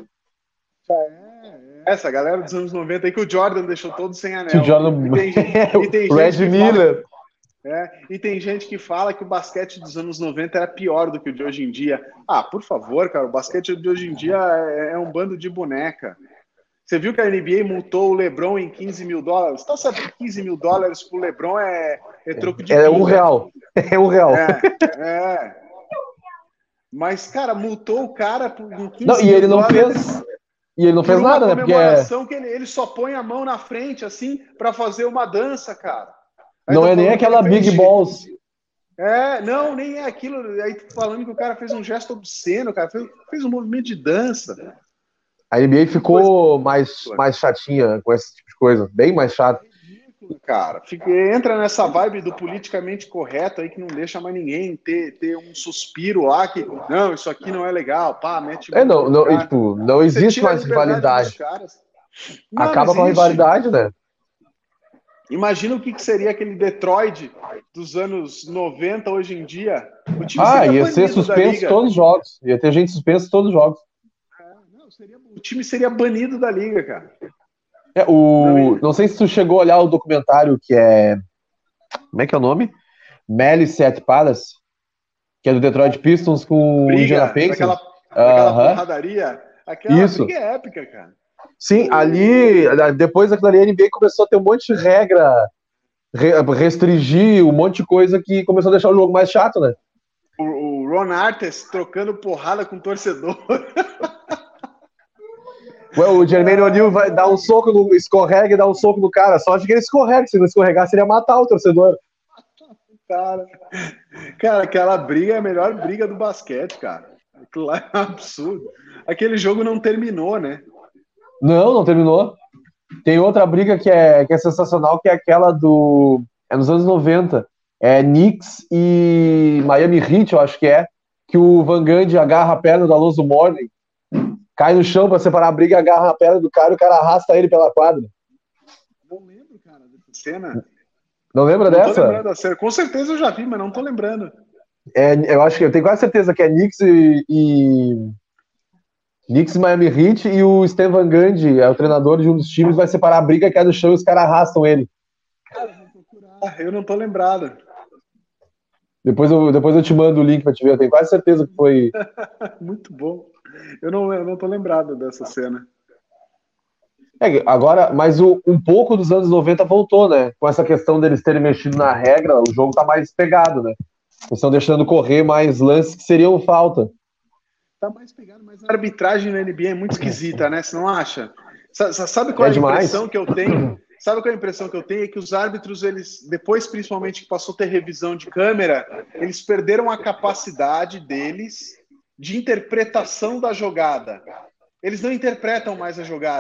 Essa galera dos anos noventa aí que o Jordan deixou todos sem anel. Que o Jordan... E tem, gente- e tem o Red gente que Miller. fala- é, e tem gente que fala que o basquete dos anos noventa era pior do que o de hoje em dia. Ah, por favor, cara, o basquete de hoje em dia é, é um bando de boneca. Você viu que a N B A multou o LeBron em quinze mil dólares? Você tá sabendo que quinze mil dólares pro LeBron é, é troco de É um pinga? real. É um real. É, é. Mas, cara, multou o cara por quinze Não, e mil ele não dólares fez. E ele não por fez uma nada, né? Porque é- comemoração que ele, ele só põe a mão na frente, assim, pra fazer uma dança, cara. Aí não tão é nem falando que aquela ele fez Big xixi. Balls. É, não, nem é aquilo. Aí falando que o cara fez um gesto obsceno, cara, fez, fez um movimento de dança. A N B A ficou mais, mais chatinha com esse tipo de coisa. Bem mais chata. Cara, fica, entra nessa vibe do politicamente correto aí que não deixa mais ninguém ter, ter um suspiro lá que não, isso aqui não é legal, pá, mete É, não, não, e, cara. tipo, não Você existe tira a mais liberdade rivalidade. dos caras. Não, Acaba não com a existe. rivalidade, né? Imagina o que, que seria aquele Detroit dos anos noventa hoje em dia. O time Ah, seria ia banido ser da suspenso liga. todos os jogos. Ia ter gente suspensa todos os jogos. Não, seria- o time seria banido da liga, cara. É, o, não sei se tu chegou a olhar o documentário que é. Como é que é o nome? Malice at Palace, que é do Detroit Pistons com o Indiana Briga, Pacers. daquela, daquela Aham. porradaria. Aquela Isso. briga é épica, cara. Sim, ali, depois daquilo ali, a N B A começou a ter um monte de regra, re- restringir um monte de coisa que começou a deixar o jogo mais chato, né? O, o Ron Artest trocando porrada com o torcedor. Ué, o Jermaine O'Neal vai dar um soco no. Escorrega e dá um soco no cara. Só de que ele escorrega. Se não escorregar, seria matar o torcedor. Cara, cara, aquela briga é a melhor briga do basquete, cara. Aquilo lá é um absurdo. Aquele jogo não terminou, né? Não, não terminou. Tem outra briga que é, que é sensacional, que é aquela do. É nos anos noventa. É Knicks e Miami Heat, eu acho que é. Que o Van Gundy agarra a perna do Alonso Mourning, cai no chão pra separar a briga, agarra a perna do cara e o cara arrasta ele pela quadra. Não lembro, cara, dessa cena. Não lembra Não tô dessa? lembrando da cena. Com certeza eu já vi, mas não tô lembrando. É, eu acho que eu tenho quase certeza que é Knicks e, e Knicks e Miami Heat, e o Stan Van Gundy, é o treinador de um dos times, vai separar a briga, cai no chão e os caras arrastam ele. Ah, eu não tô lembrado. Depois eu, depois eu te mando o link pra te ver, eu tenho quase certeza que foi. Muito bom. Eu não, eu não tô lembrado dessa cena. É, agora, mas o, um pouco dos anos noventa voltou, né? Com essa questão deles terem mexido na regra, o jogo tá mais pegado, né? Eles estão deixando correr mais lances que seriam falta. Tá mais pegado, mas a arbitragem na N B A é muito esquisita, né? Você não acha? Sa- sa- Sabe qual é, É a demais. impressão que eu tenho? Sabe qual é a impressão que eu tenho? É que os árbitros, eles, depois principalmente que passou a ter revisão de câmera, eles perderam a capacidade deles de interpretação da jogada. Eles não interpretam mais a jogada.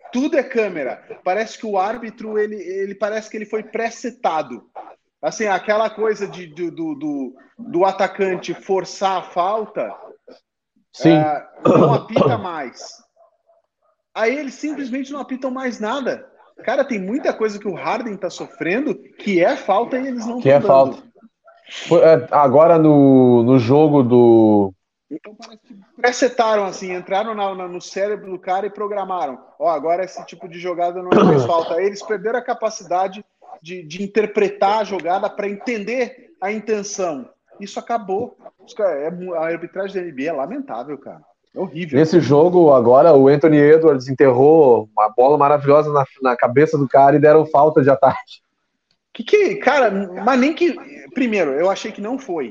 tudo é câmera. Parece que o árbitro, ele, ele parece que ele foi pré-setado. Assim, aquela coisa de, do, do, do, do atacante forçar a falta, Sim. É, não apita mais. Aí eles simplesmente não apitam mais nada. Cara, tem muita coisa que o Harden tá sofrendo que é falta e eles não Que é dando. falta. Agora no, no jogo do... Então parece que presetaram assim, entraram na, na, no cérebro do cara e programaram. Ó, agora esse tipo de jogada não é mais falta. Aí eles perderam a capacidade de, de interpretar a jogada para entender a intenção. Isso acabou. A arbitragem da N B A é lamentável, cara. É horrível. Nesse jogo, agora, o Anthony Edwards enterrou uma bola maravilhosa na, na cabeça do cara e deram falta de ataque. Que que, cara, mas nem que... Primeiro, eu achei que não foi.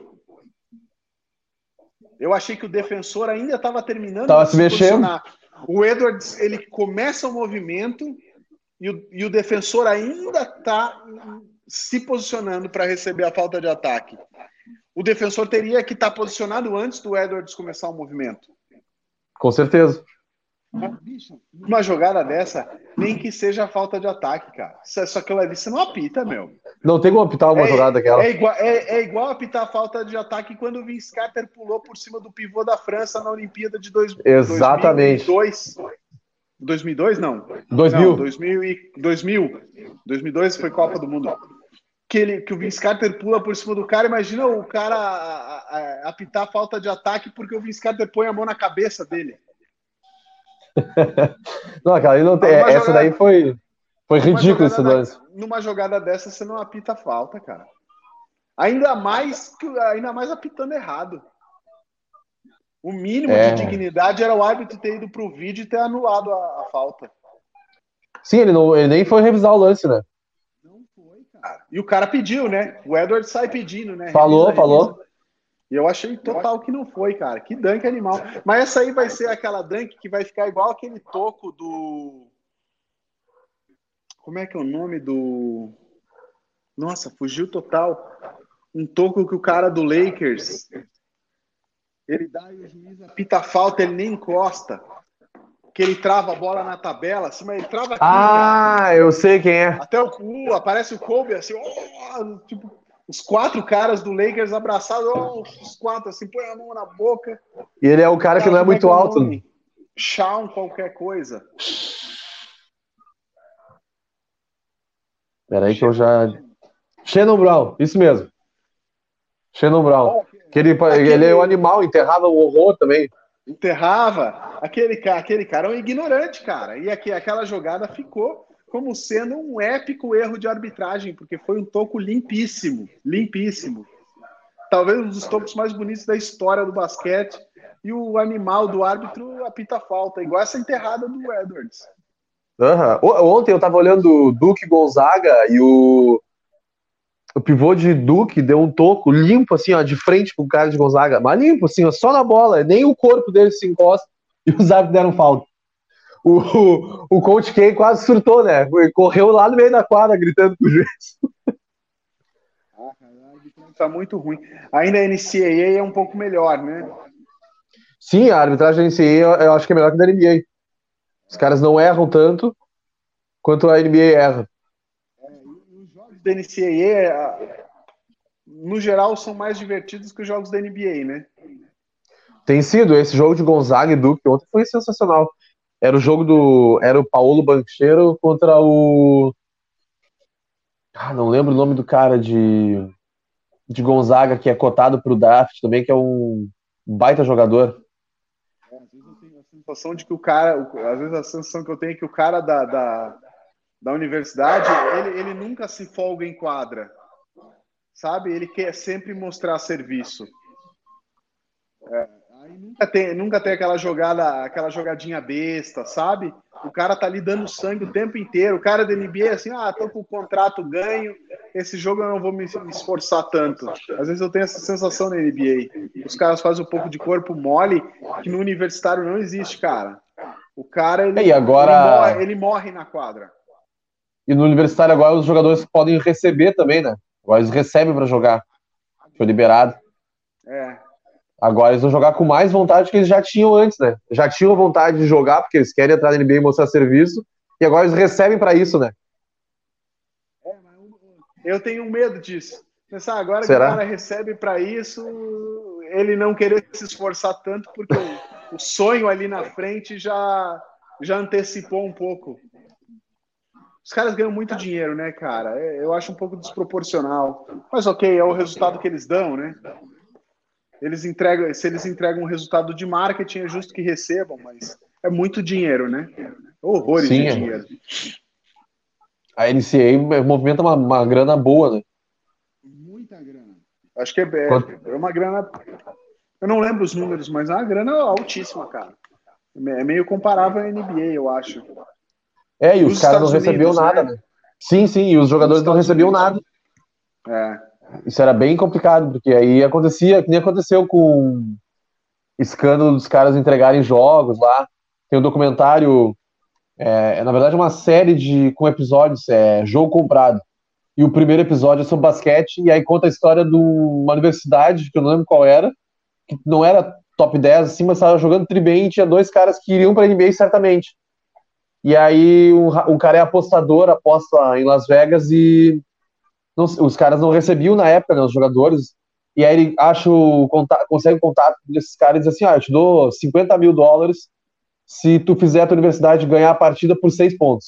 Eu achei que o defensor ainda estava terminando tava de se mexendo. posicionar. O Edwards, ele começa o movimento e o, e o defensor ainda está se posicionando para receber a falta de ataque. O defensor teria que estar tá posicionado antes do Edwards começar o movimento. Com certeza. Bicho, uma jogada dessa, nem que seja falta de ataque, cara. Só que ali você não apita, meu. Não tem como apitar uma é, jogada daquela. É igual, é, é igual apitar a falta de ataque quando o Vince Carter pulou por cima do pivô da França na Olimpíada de dois, Exatamente. dois mil e dois. dois mil e dois, não. dois mil. Não, dois mil e, dois mil. dois mil e dois foi Copa do Mundo. Que, ele, que o Vince Carter pula por cima do cara. Imagina o cara a, a, a apitar a falta de ataque porque o Vince Carter põe a mão na cabeça dele. Não, aquela aí não tem. Essa jogada, daí foi, foi ridículo esse lance. Numa jogada dessa, você não apita falta, cara. Ainda mais, que, ainda mais apitando errado. O mínimo é. de dignidade era o árbitro ter ido pro vídeo e ter anulado a, a falta. Sim, ele, não, ele nem foi revisar o lance, né? Não foi, cara. E o cara pediu, né? O Edwards sai pedindo, né? Falou, revisa, falou. Revisa. E eu achei total que não foi, cara. Que dunk animal. Mas essa aí vai ser aquela dunk que vai ficar igual aquele toco do... Como é que é o nome do... Nossa, fugiu total. Um toco que o cara do Lakers... Ele dá e o juiz apita a falta, ele nem encosta. Que ele trava a bola na tabela, assim, mas ele trava aqui. Ah, cara. Eu sei quem é. Até o cu, aparece o Kobe, assim, oh, tipo... Os quatro caras do Lakers abraçados, oh, os quatro, assim, põe a mão na boca. E ele é o cara, cara que não é muito é alto. Né? Shawn qualquer coisa. Peraí que eu já... Shannon Brown, isso mesmo. Shannon Brown. Oh, que ele, aquele... ele é um animal, enterrava o horror também. Enterrava. Aquele, aquele cara é um ignorante, cara. E aqui, aquela jogada ficou... como sendo um épico erro de arbitragem, porque foi um toco limpíssimo, limpíssimo. Talvez um dos tocos mais bonitos da história do basquete, e o animal do árbitro apita falta, igual essa enterrada do Edwards. Uhum. Ontem eu tava olhando o Duke Gonzaga e o, o pivô de Duke deu um toco limpo, assim, ó, de frente pro cara de Gonzaga, mas limpo, assim, ó, só na bola, nem o corpo dele se encosta, e os árbitros deram falta. O, o, o Coach K quase surtou, né? Correu lá no meio da quadra, gritando pro juiz. Ah, cara, tá muito ruim. Ainda a N C A A é um pouco melhor, né? Sim, a arbitragem da N C A A eu acho que é melhor que da N B A. Os caras não erram tanto quanto a N B A erra. É, os jogos da N C A A, no geral, são mais divertidos que os jogos da N B A, né? Tem sido. Esse jogo de Gonzaga e Duke ontem foi sensacional. Era o jogo do... Era o Paulo Banchero contra o... Ah, não lembro o nome do cara de... de Gonzaga, que é cotado pro draft também, que é um baita jogador. É, às vezes eu tenho a sensação de que o cara... Às vezes a sensação que eu tenho é que o cara da, da, da universidade, ele, ele nunca se folga em quadra. Sabe? Ele quer sempre mostrar serviço. É... Aí nunca tem, nunca tem aquela jogada, aquela jogadinha besta, sabe? O cara tá ali dando sangue o tempo inteiro. O cara da N B A assim, ah, tô com o contrato ganho, esse jogo eu não vou me, me esforçar tanto. Às vezes eu tenho essa sensação na N B A. Os caras fazem um pouco de corpo mole, que no universitário não existe, cara. O cara, ele, e agora... ele, morre, ele morre na quadra. E no universitário agora os jogadores podem receber também, né? Agora eles recebem pra jogar. Foi liberado. É. Agora eles vão jogar com mais vontade que eles já tinham antes, né? Já tinham vontade de jogar, porque eles querem entrar na N B A e mostrar serviço, E agora eles recebem para isso, né? Eu tenho medo disso. Pensar agora Será? que o cara recebe para isso, ele não querer se esforçar tanto, porque o, o sonho ali na frente já, já antecipou um pouco. Os caras ganham muito dinheiro, né, cara? Eu acho um pouco desproporcional. Mas ok, é o resultado que eles dão, né? Eles entregam, se eles entregam um resultado de marketing, é justo que recebam, mas é muito dinheiro, né? Horrores Sim, de é. dinheiro. A N C A A movimenta uma, uma grana boa, né? Muita grana. Acho que é, é, Quanto- é uma grana. Eu não lembro os números, mas é uma grana altíssima, cara. É meio comparável à N B A, eu acho. É, e os Nos caras não Estados recebiam Unidos, nada, né? né? Sim, sim, e os Nos jogadores não Estados recebiam Unidos. nada. É. Isso era bem complicado, porque aí acontecia, que nem aconteceu com o escândalo dos caras entregarem jogos lá. Tem um documentário, é, na verdade, uma série de com episódios, é Jogo Comprado. E o primeiro episódio é sobre basquete, e aí conta a história de uma universidade, que eu não lembro qual era, que não era top dez, assim, mas estava jogando tri bem, e tinha dois caras que iriam para a N B A certamente. E aí um, um cara é apostador, aposta em Las Vegas, e não, os caras não recebiam na época, né, os jogadores, e aí ele acha o contato, consegue o contato desses caras e diz assim, ah, eu te dou cinquenta mil dólares se tu fizer a tua universidade ganhar a partida por seis pontos.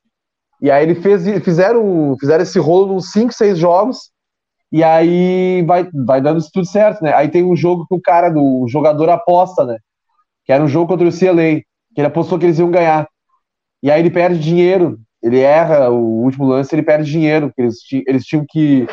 E aí ele fez, fizeram, fizeram esse rolo nos cinco, seis jogos, e aí vai, vai dando isso tudo certo, né? Aí tem um jogo que o cara, do o jogador aposta, né? Que era um jogo contra o C L A, que ele apostou que eles iam ganhar. E aí ele perde dinheiro, ele erra o último lance, ele perde dinheiro, que eles, eles tinham que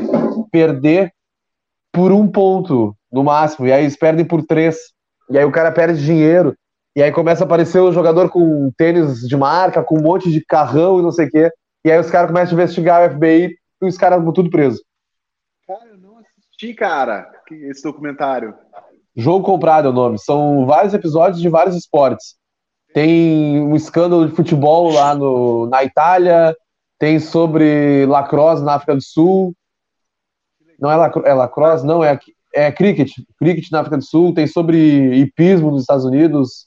perder por um ponto no máximo, e aí eles perdem por três. E aí o cara perde dinheiro, e aí começa a aparecer o jogador com tênis de marca, com um monte de carrão e não sei o quê. E aí os caras começam a investigar o F B I e os caras vão tudo preso. Cara, eu não assisti, cara, esse documentário. Jogo Comprado é o nome. São vários episódios de vários esportes. Tem um escândalo de futebol lá no, na Itália, tem sobre lacrosse na África do Sul. Não é, lacro, é lacrosse, não, é, é cricket. Cricket na África do Sul, tem sobre hipismo nos Estados Unidos,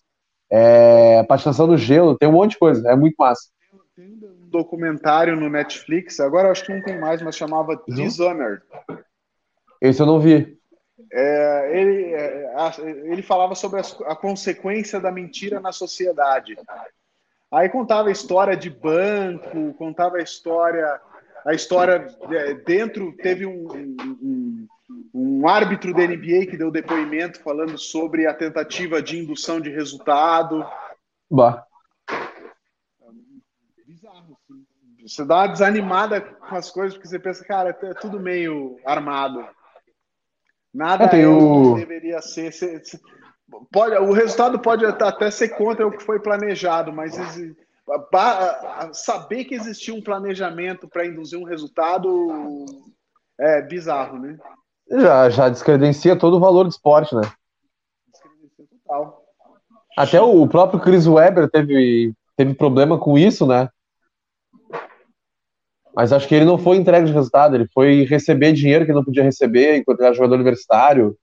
é, patinação no gelo, tem um monte de coisa, é muito massa. Tem um documentário no Netflix, agora eu acho que não tem mais, mas chamava Uhum. Dishonored. Esse eu não vi. É, ele, é, ele falava sobre a, a consequência da mentira na sociedade. Aí contava a história de banco, contava a história, a história dentro, teve um, um, um árbitro da N B A que deu depoimento falando sobre a tentativa de indução de resultado. Bah. Bizarro, assim. Você dá uma desanimada com as coisas, porque você pensa, cara, é tudo meio armado. Nada É, é o... o que deveria ser. Pode, o resultado pode até ser contra o que foi planejado, mas saber que existia um planejamento para induzir um resultado é bizarro, né? Já, já descredencia todo o valor do esporte, né? Descredencia total. Até o próprio Chris Webber teve, teve problema com isso, né? Mas acho que ele não foi entregue de resultado, ele foi receber dinheiro que não podia receber enquanto era jogador universitário.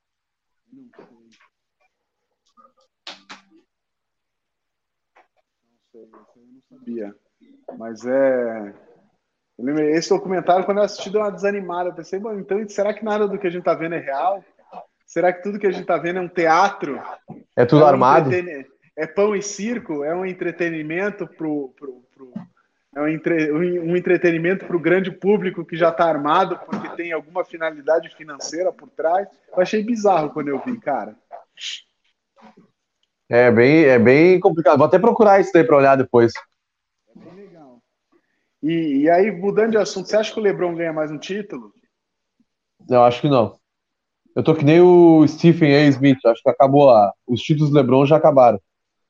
Não sei, eu não sabia. Mas é... Eu lembro, esse documentário, quando eu assisti, deu uma desanimada. Eu pensei, bom, então será que nada do que a gente tá vendo é real? Será que tudo que a gente tá vendo é um teatro? É tudo é um armado? Entretene... É pão e circo? É um entretenimento pro... pro, pro... É um, entre... um entretenimento para o grande público que já está armado porque tem alguma finalidade financeira por trás. Eu achei bizarro quando eu vi, cara. É bem, é bem complicado. Vou até procurar isso daí para olhar depois. É bem legal. E, e aí, mudando de assunto, você acha que o LeBron ganha mais um título? Eu acho que não. Eu tô que nem o Stephen A. Smith. Acho que acabou a... Os títulos do LeBron já acabaram.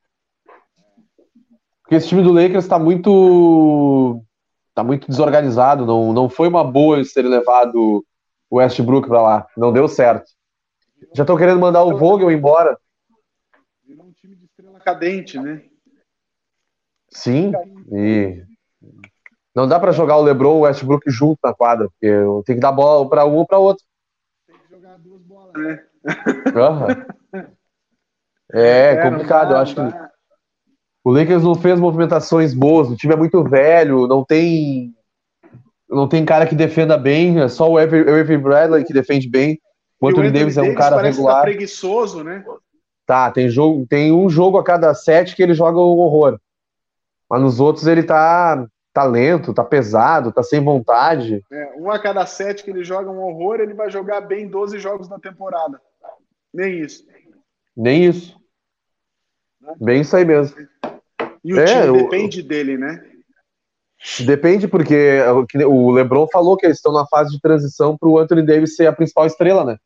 Porque esse time do Lakers tá muito... Tá muito desorganizado. Não, não foi uma boa eles terem levado o Westbrook pra lá. Não deu certo. Já estão querendo mandar o Vogel embora. Virou um time de estrela cadente, né? Sim. E... Não dá pra jogar o LeBron e o Westbrook junto na quadra. Porque tem que dar bola pra um ou pra outro. Tem que jogar duas bolas, né? Uhum. É, é complicado. Dá, eu acho que O Lakers não fez movimentações boas, o time é muito velho, não tem não tem cara que defenda bem, é só o Avery, o Avery Bradley que defende bem. O E o Anthony Anthony Davis é um Davis cara parece que tá regular. preguiçoso, né? Tá, tem jogo, tem um jogo a cada sete que ele joga um horror. Mas nos outros ele tá, tá lento, tá pesado, tá sem vontade. É, um a cada sete que ele joga um horror, ele vai jogar bem doze jogos na temporada. Nem isso. Nem isso. Bem isso aí mesmo. E o É, time eu- depende dele, né? Depende, porque o LeBron falou que eles estão na fase de transição pro Anthony Davis ser a principal estrela, né?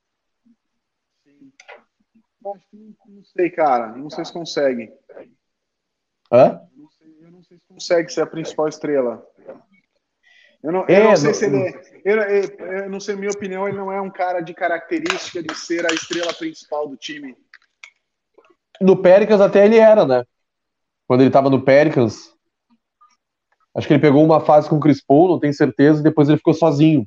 Acho que não sei, cara. Não sei se consegue. Hã? Não sei- Eu não sei se consegue ser a principal estrela. Eu não, eu É, não sei não- se ele é. Eu, eu- eu não sei, minha opinião, ele não é um cara de característica de ser a estrela principal do time. No Pelicans até ele era, né? Quando ele tava no Pelicans. Acho que ele pegou uma fase com o Chris Paul, não tenho certeza, e depois ele ficou sozinho.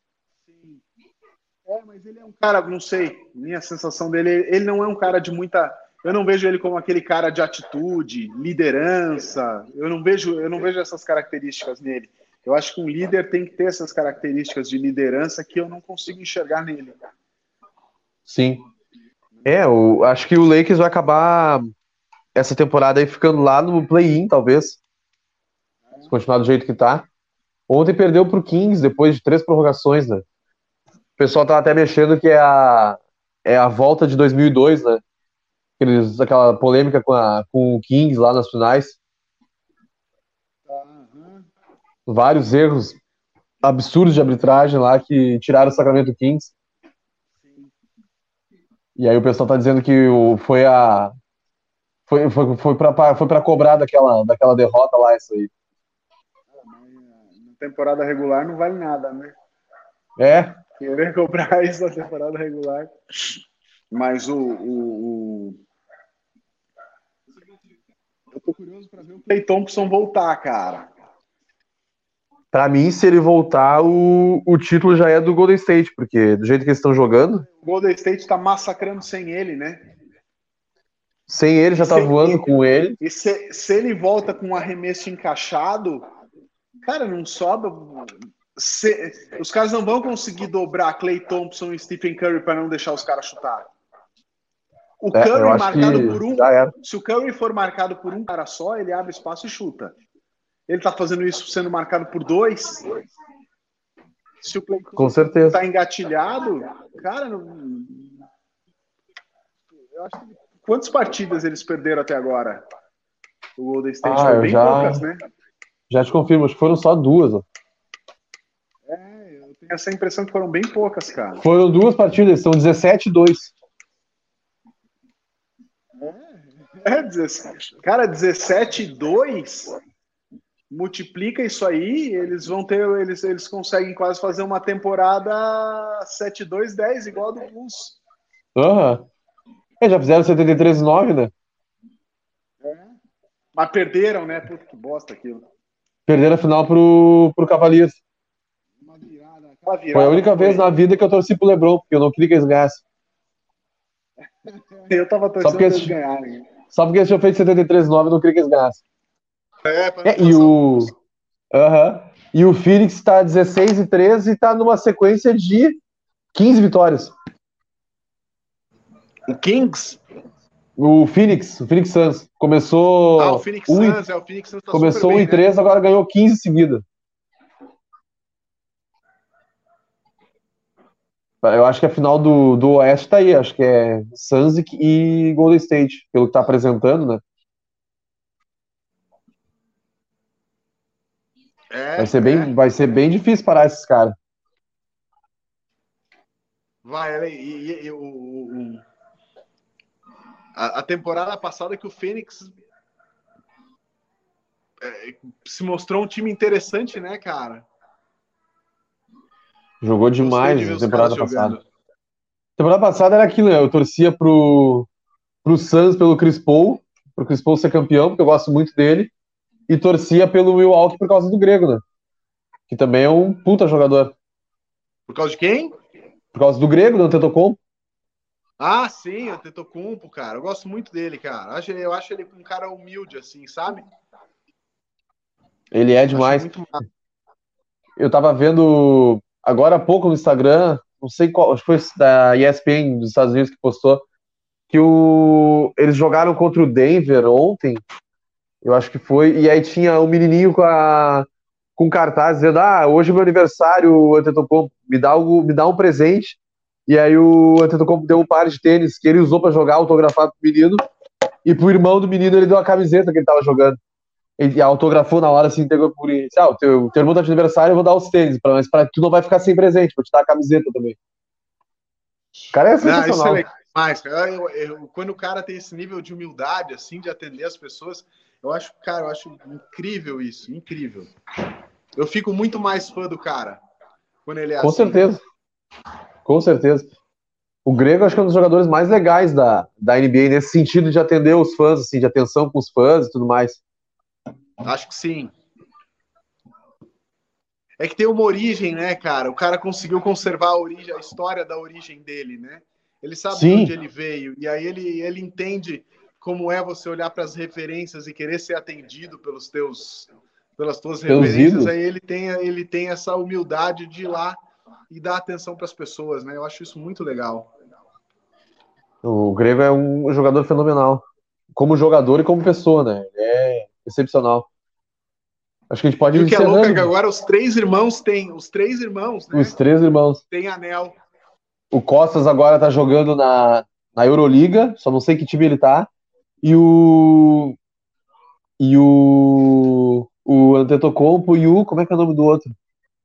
É, mas ele é um cara, não sei, minha sensação dele, ele não é um cara de muita. Eu não vejo ele como aquele cara de atitude, liderança. Eu não vejo, eu não vejo essas características nele. Eu acho que um líder tem que ter essas características de liderança que eu não consigo enxergar nele. Sim. É, eu acho que o Lakers vai acabar essa temporada aí ficando lá no play-in, talvez. Se continuar do jeito que tá. Ontem perdeu pro Kings, depois de três prorrogações, né? O pessoal tá até mexendo que é a, é a volta de dois mil e dois, né? Aqueles, aquela polêmica com, a, com o Kings lá nas finais. Vários erros absurdos de arbitragem lá que tiraram o Sacramento Kings. E aí o pessoal tá dizendo que o, foi a. Foi, foi, foi, pra, foi pra cobrar daquela, daquela derrota lá, isso aí. Na temporada regular não vale nada, né? É, Querer cobrar isso na temporada regular. Mas o, o, o... eu tô curioso para ver o Klay Thompson voltar, cara. pra mim, se ele voltar, o, o título já é do Golden State, porque do jeito que eles estão jogando, O Golden State tá massacrando sem ele, né? sem ele já tá Sem voando ele. com ele. E se, se ele volta com um arremesso encaixado, cara, não sobra. Se, os caras não vão conseguir dobrar Klay Thompson e Stephen Curry para não deixar os caras chutar. O É, eu Curry acho marcado que por um. já era. Se o Curry for marcado por um cara só, ele abre espaço e chuta. Ele tá fazendo isso sendo marcado por dois. Se o Klay Com Thompson certeza. tá engatilhado, cara, não... eu acho que quantas partidas eles perderam até agora? O Golden State Ah, foi eu bem já- poucas, né? Já te confirmo, acho que foram só duas. Ó. É, eu tenho essa impressão que foram bem poucas, cara. Foram duas partidas, são dezessete a dois. É, dezessete. Cara, dezessete e dois multiplica isso aí, eles vão ter, eles, eles conseguem quase fazer uma temporada sete dois dez igual a do Bulls. Aham. É, já fizeram setenta e três a nove, né? Mas perderam, né? Puta que bosta aquilo. Perderam a final pro, pro Cavaliers. Uma virada, aquela virada Foi a única foi- vez na vida que eu torci pro LeBron, porque eu não queria que eles ganhassem. Eu tava torcendo porque pra eles esse- ganharem. Só porque eles tinham feito setenta e três a nove, eu não queria que eles ganhassem. É, pra É, e o. Aham. E o Phoenix tá dezesseis e treze e tá numa sequência de quinze vitórias. O Kings? O Phoenix, o Phoenix Suns, começou. Ah, o Phoenix um e- Suns, é, o Phoenix Suns tá Começou super um bem, e três, agora ganhou quinze seguida. Eu acho que a final do, do Oeste tá aí, acho que é Suns e- e Golden State, pelo que tá apresentando, né? né? É, Vai ser é. bem, vai ser bem difícil parar esses caras. Vai, e, e- e o, o- a, a temporada passada que o Phoenix é, se mostrou um time interessante, né, cara? Jogou Gostei demais de ver na os temporada caras passada. jogando. Temporada passada era aquilo, né? Eu torcia pro, pro Suns pelo Chris Paul, pro Chris Paul ser campeão, porque eu gosto muito dele, e torcia pelo Milwaukee por causa do Grego, né? Que também é um puta jogador. Por causa de quem? Por causa do Grego, do Antetokounmpo. Ah, sim, o Antetokounmpo, cara. Eu gosto muito dele, cara. Acho- Eu acho ele um cara humilde, assim, sabe? Ele é Acho demais. muito massa. Eu tava vendo agora há pouco no Instagram, não sei qual, acho que foi da E S P N dos Estados Unidos que postou, que o, eles jogaram contra o Denver ontem, eu acho que foi, e aí tinha um menininho com a com cartaz dizendo, ah, hoje é meu aniversário, Antetokounmpo, me dá, algo, me dá um presente. E aí o Antetokounmpo deu um par de tênis que ele usou pra jogar autografado pro menino, e pro irmão do menino ele deu a camiseta que ele tava jogando. Ele autografou na hora, assim, entregou por ele. Disse, ah, o teu, teu irmão tá de aniversário, eu vou dar os tênis, pra, mas pra, tu não vai ficar sem presente, vou te dar a camiseta também. O cara é Não, isso é sensacional. legal demais, cara. Eu- eu- quando o cara tem esse nível de humildade, assim, de atender as pessoas, eu acho, cara, eu acho incrível isso, incrível. Eu fico muito mais fã do cara quando ele é Com assim. certeza, com certeza. O Grego acho que é um dos jogadores mais legais da, da N B A nesse sentido de atender os fãs, assim, de atenção com os fãs e tudo mais. Acho que sim. É que tem uma origem, né, cara? O cara conseguiu conservar a origem, a história da origem dele, né? Ele sabe de onde Sim, ele veio e aí ele, ele entende como é você olhar para as referências e querer ser atendido pelos teus pelas tuas pelos referências. ídolos. Aí ele tem ele tem essa humildade de ir lá e dar atenção para as pessoas, né? Eu acho isso muito legal. O Grego é um jogador fenomenal. Como jogador e como pessoa, né? Ele é excepcional. Acho que a gente pode E ir o que é louco é encerrando que agora os três irmãos têm, os três irmãos, os né? três irmãos. Têm anel. O Costas agora tá jogando na, na Euroliga, só não sei que time ele tá. E o. E o. O Antetokounmpo e o. Como é que é o nome do outro?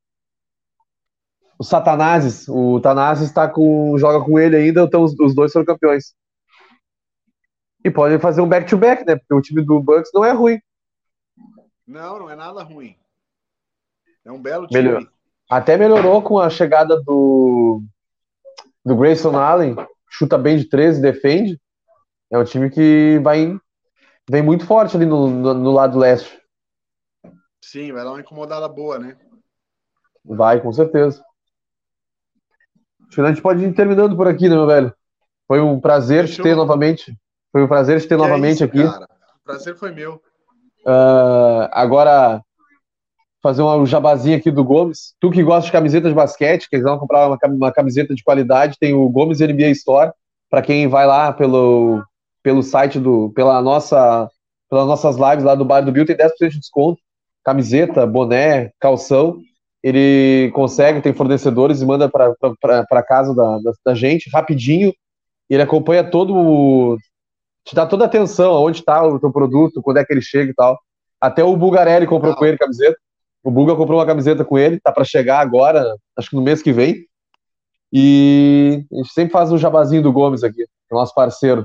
O Satanases. O Tanazes tá com, joga com ele ainda, então os, os dois foram campeões. E podem fazer um back-to-back, né? Porque o time do Bucks não é ruim. Não, não é nada ruim. É um belo Melhor. time. Até melhorou com a chegada do, do Grayson Allen. Chuta bem de treze, defende. É um time que vai, vem muito forte ali no, no, no lado leste. Sim, vai dar uma incomodada boa, né? Vai, com certeza. Acho que a gente pode ir terminando por aqui, né, meu velho? Foi um prazer te ter Fechou? novamente. Foi um prazer te ter Que é novamente isso, aqui. cara. O prazer foi meu. Uh, agora, fazer um jabazinho aqui do Gomes. Tu que gosta de camiseta de basquete, quiser comprar uma, uma camiseta de qualidade, tem o Gomes N B A Store. Para quem vai lá pelo, pelo site do. pela nossa, pelas nossas lives lá do Bar do Bill, tem dez por cento de desconto. Camiseta, boné, calção. Ele consegue, tem fornecedores e manda para casa da, da, da gente rapidinho. Ele acompanha todo o. Te dá toda a atenção, aonde está o teu produto, quando é que ele chega e tal. Até o Bulgarelli comprou com Legal. ele camiseta. O Bulga comprou uma camiseta com ele, tá para chegar agora, acho que no mês que vem. E a gente sempre faz um jabazinho do Gomes aqui, nosso parceiro.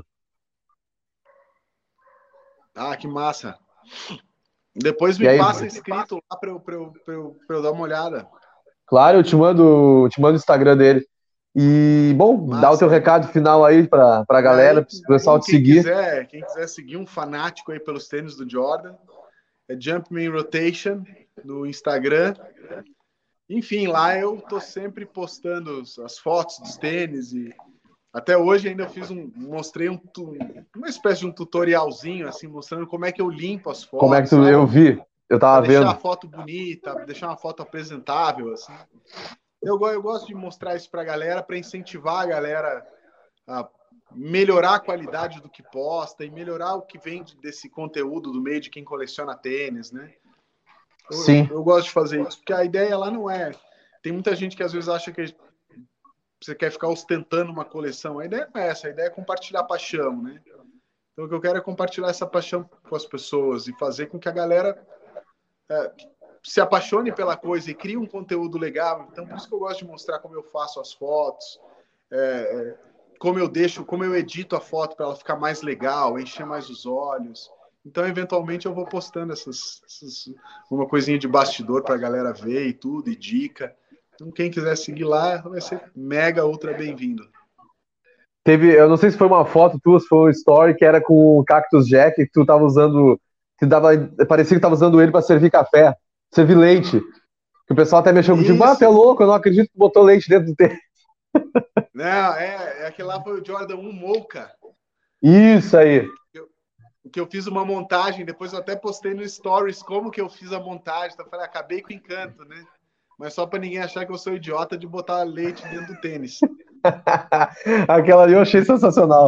Ah, que massa. Depois E me aí, passa escrito lá para eu, pra eu, pra eu, pra eu dar uma olhada. claro, eu te mando, te mando o Instagram dele. E, bom, dá o teu Massa. recado final aí pra, pra E aí, galera, pro pessoal quem, te quem seguir. quiser, quem quiser seguir um fanático aí pelos tênis do Jordan, é Jumpman Rotation no Instagram. Enfim, lá eu tô sempre postando as fotos dos tênis e até hoje ainda fiz um, mostrei um, uma espécie de um tutorialzinho assim, mostrando como é que eu limpo as Como é que fotos, tu, sabe? eu vi, eu Para tava deixar vendo. a foto bonita, deixar uma foto apresentável, assim. Eu, eu gosto de mostrar isso para a galera, para incentivar a galera a melhorar a qualidade do que posta e melhorar o que vem desse conteúdo do meio de quem coleciona tênis, né? Eu, Sim. eu, eu gosto de fazer isso, porque a ideia lá não é... Tem muita gente que às vezes acha que você quer ficar ostentando uma coleção. A ideia não é essa, a ideia é compartilhar paixão, né? Então o que eu quero é compartilhar essa paixão com as pessoas e fazer com que a galera é, se apaixone pela coisa e crie um conteúdo legal. Então por isso que eu gosto de mostrar como eu faço as fotos, é, como eu deixo, como eu edito a foto para ela ficar mais legal, encher mais os olhos. Então, eventualmente, eu vou postando essas, essas uma coisinha de bastidor para a galera ver e tudo, e dica. Então, quem quiser seguir lá, vai ser mega ultra bem-vindo. Teve, eu não sei se foi uma foto tua, se foi um story que era com o Cactus Jack, que tu tava usando, que dava, parecia que tava usando ele para servir café, servir leite. Que o pessoal até mexeu contigo, ah, tu é louco, eu não acredito que botou leite dentro do tênis. Não, é, é aquele lá foi o Jordan um Mocha. Isso aí. Que eu fiz uma montagem, depois eu até postei no Stories como que eu fiz a montagem. Então eu falei, acabei com o encanto, né? Mas só para ninguém achar que eu sou idiota de botar leite dentro do tênis. Aquela ali eu achei sensacional.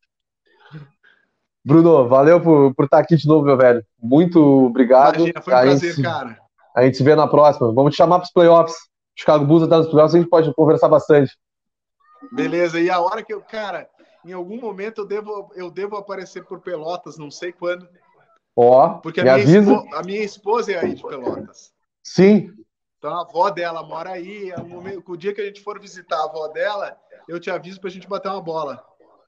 Bruno, valeu por, por estar aqui de novo, meu velho. Muito obrigado. Imagina, foi um a prazer, gente, cara. A gente se vê na próxima. Vamos te chamar para os playoffs. Chicago Bulls está nos playoffs, a gente pode conversar bastante. Beleza, e a hora que eu, cara, em algum momento eu devo, eu devo aparecer por Pelotas, não sei quando. Ó, porque a me minha, avisa. espo, a minha esposa é aí de Pelotas. Sim. Então a avó dela mora aí. É um momento, o dia que a gente for visitar a avó dela, eu te aviso pra gente bater uma bola.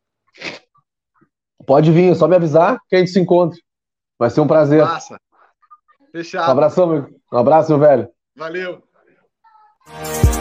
Pode vir, é só me avisar que a gente se encontre. Vai ser um prazer. Massa. Fechado. Um abração, meu. Um abraço, meu velho. Valeu.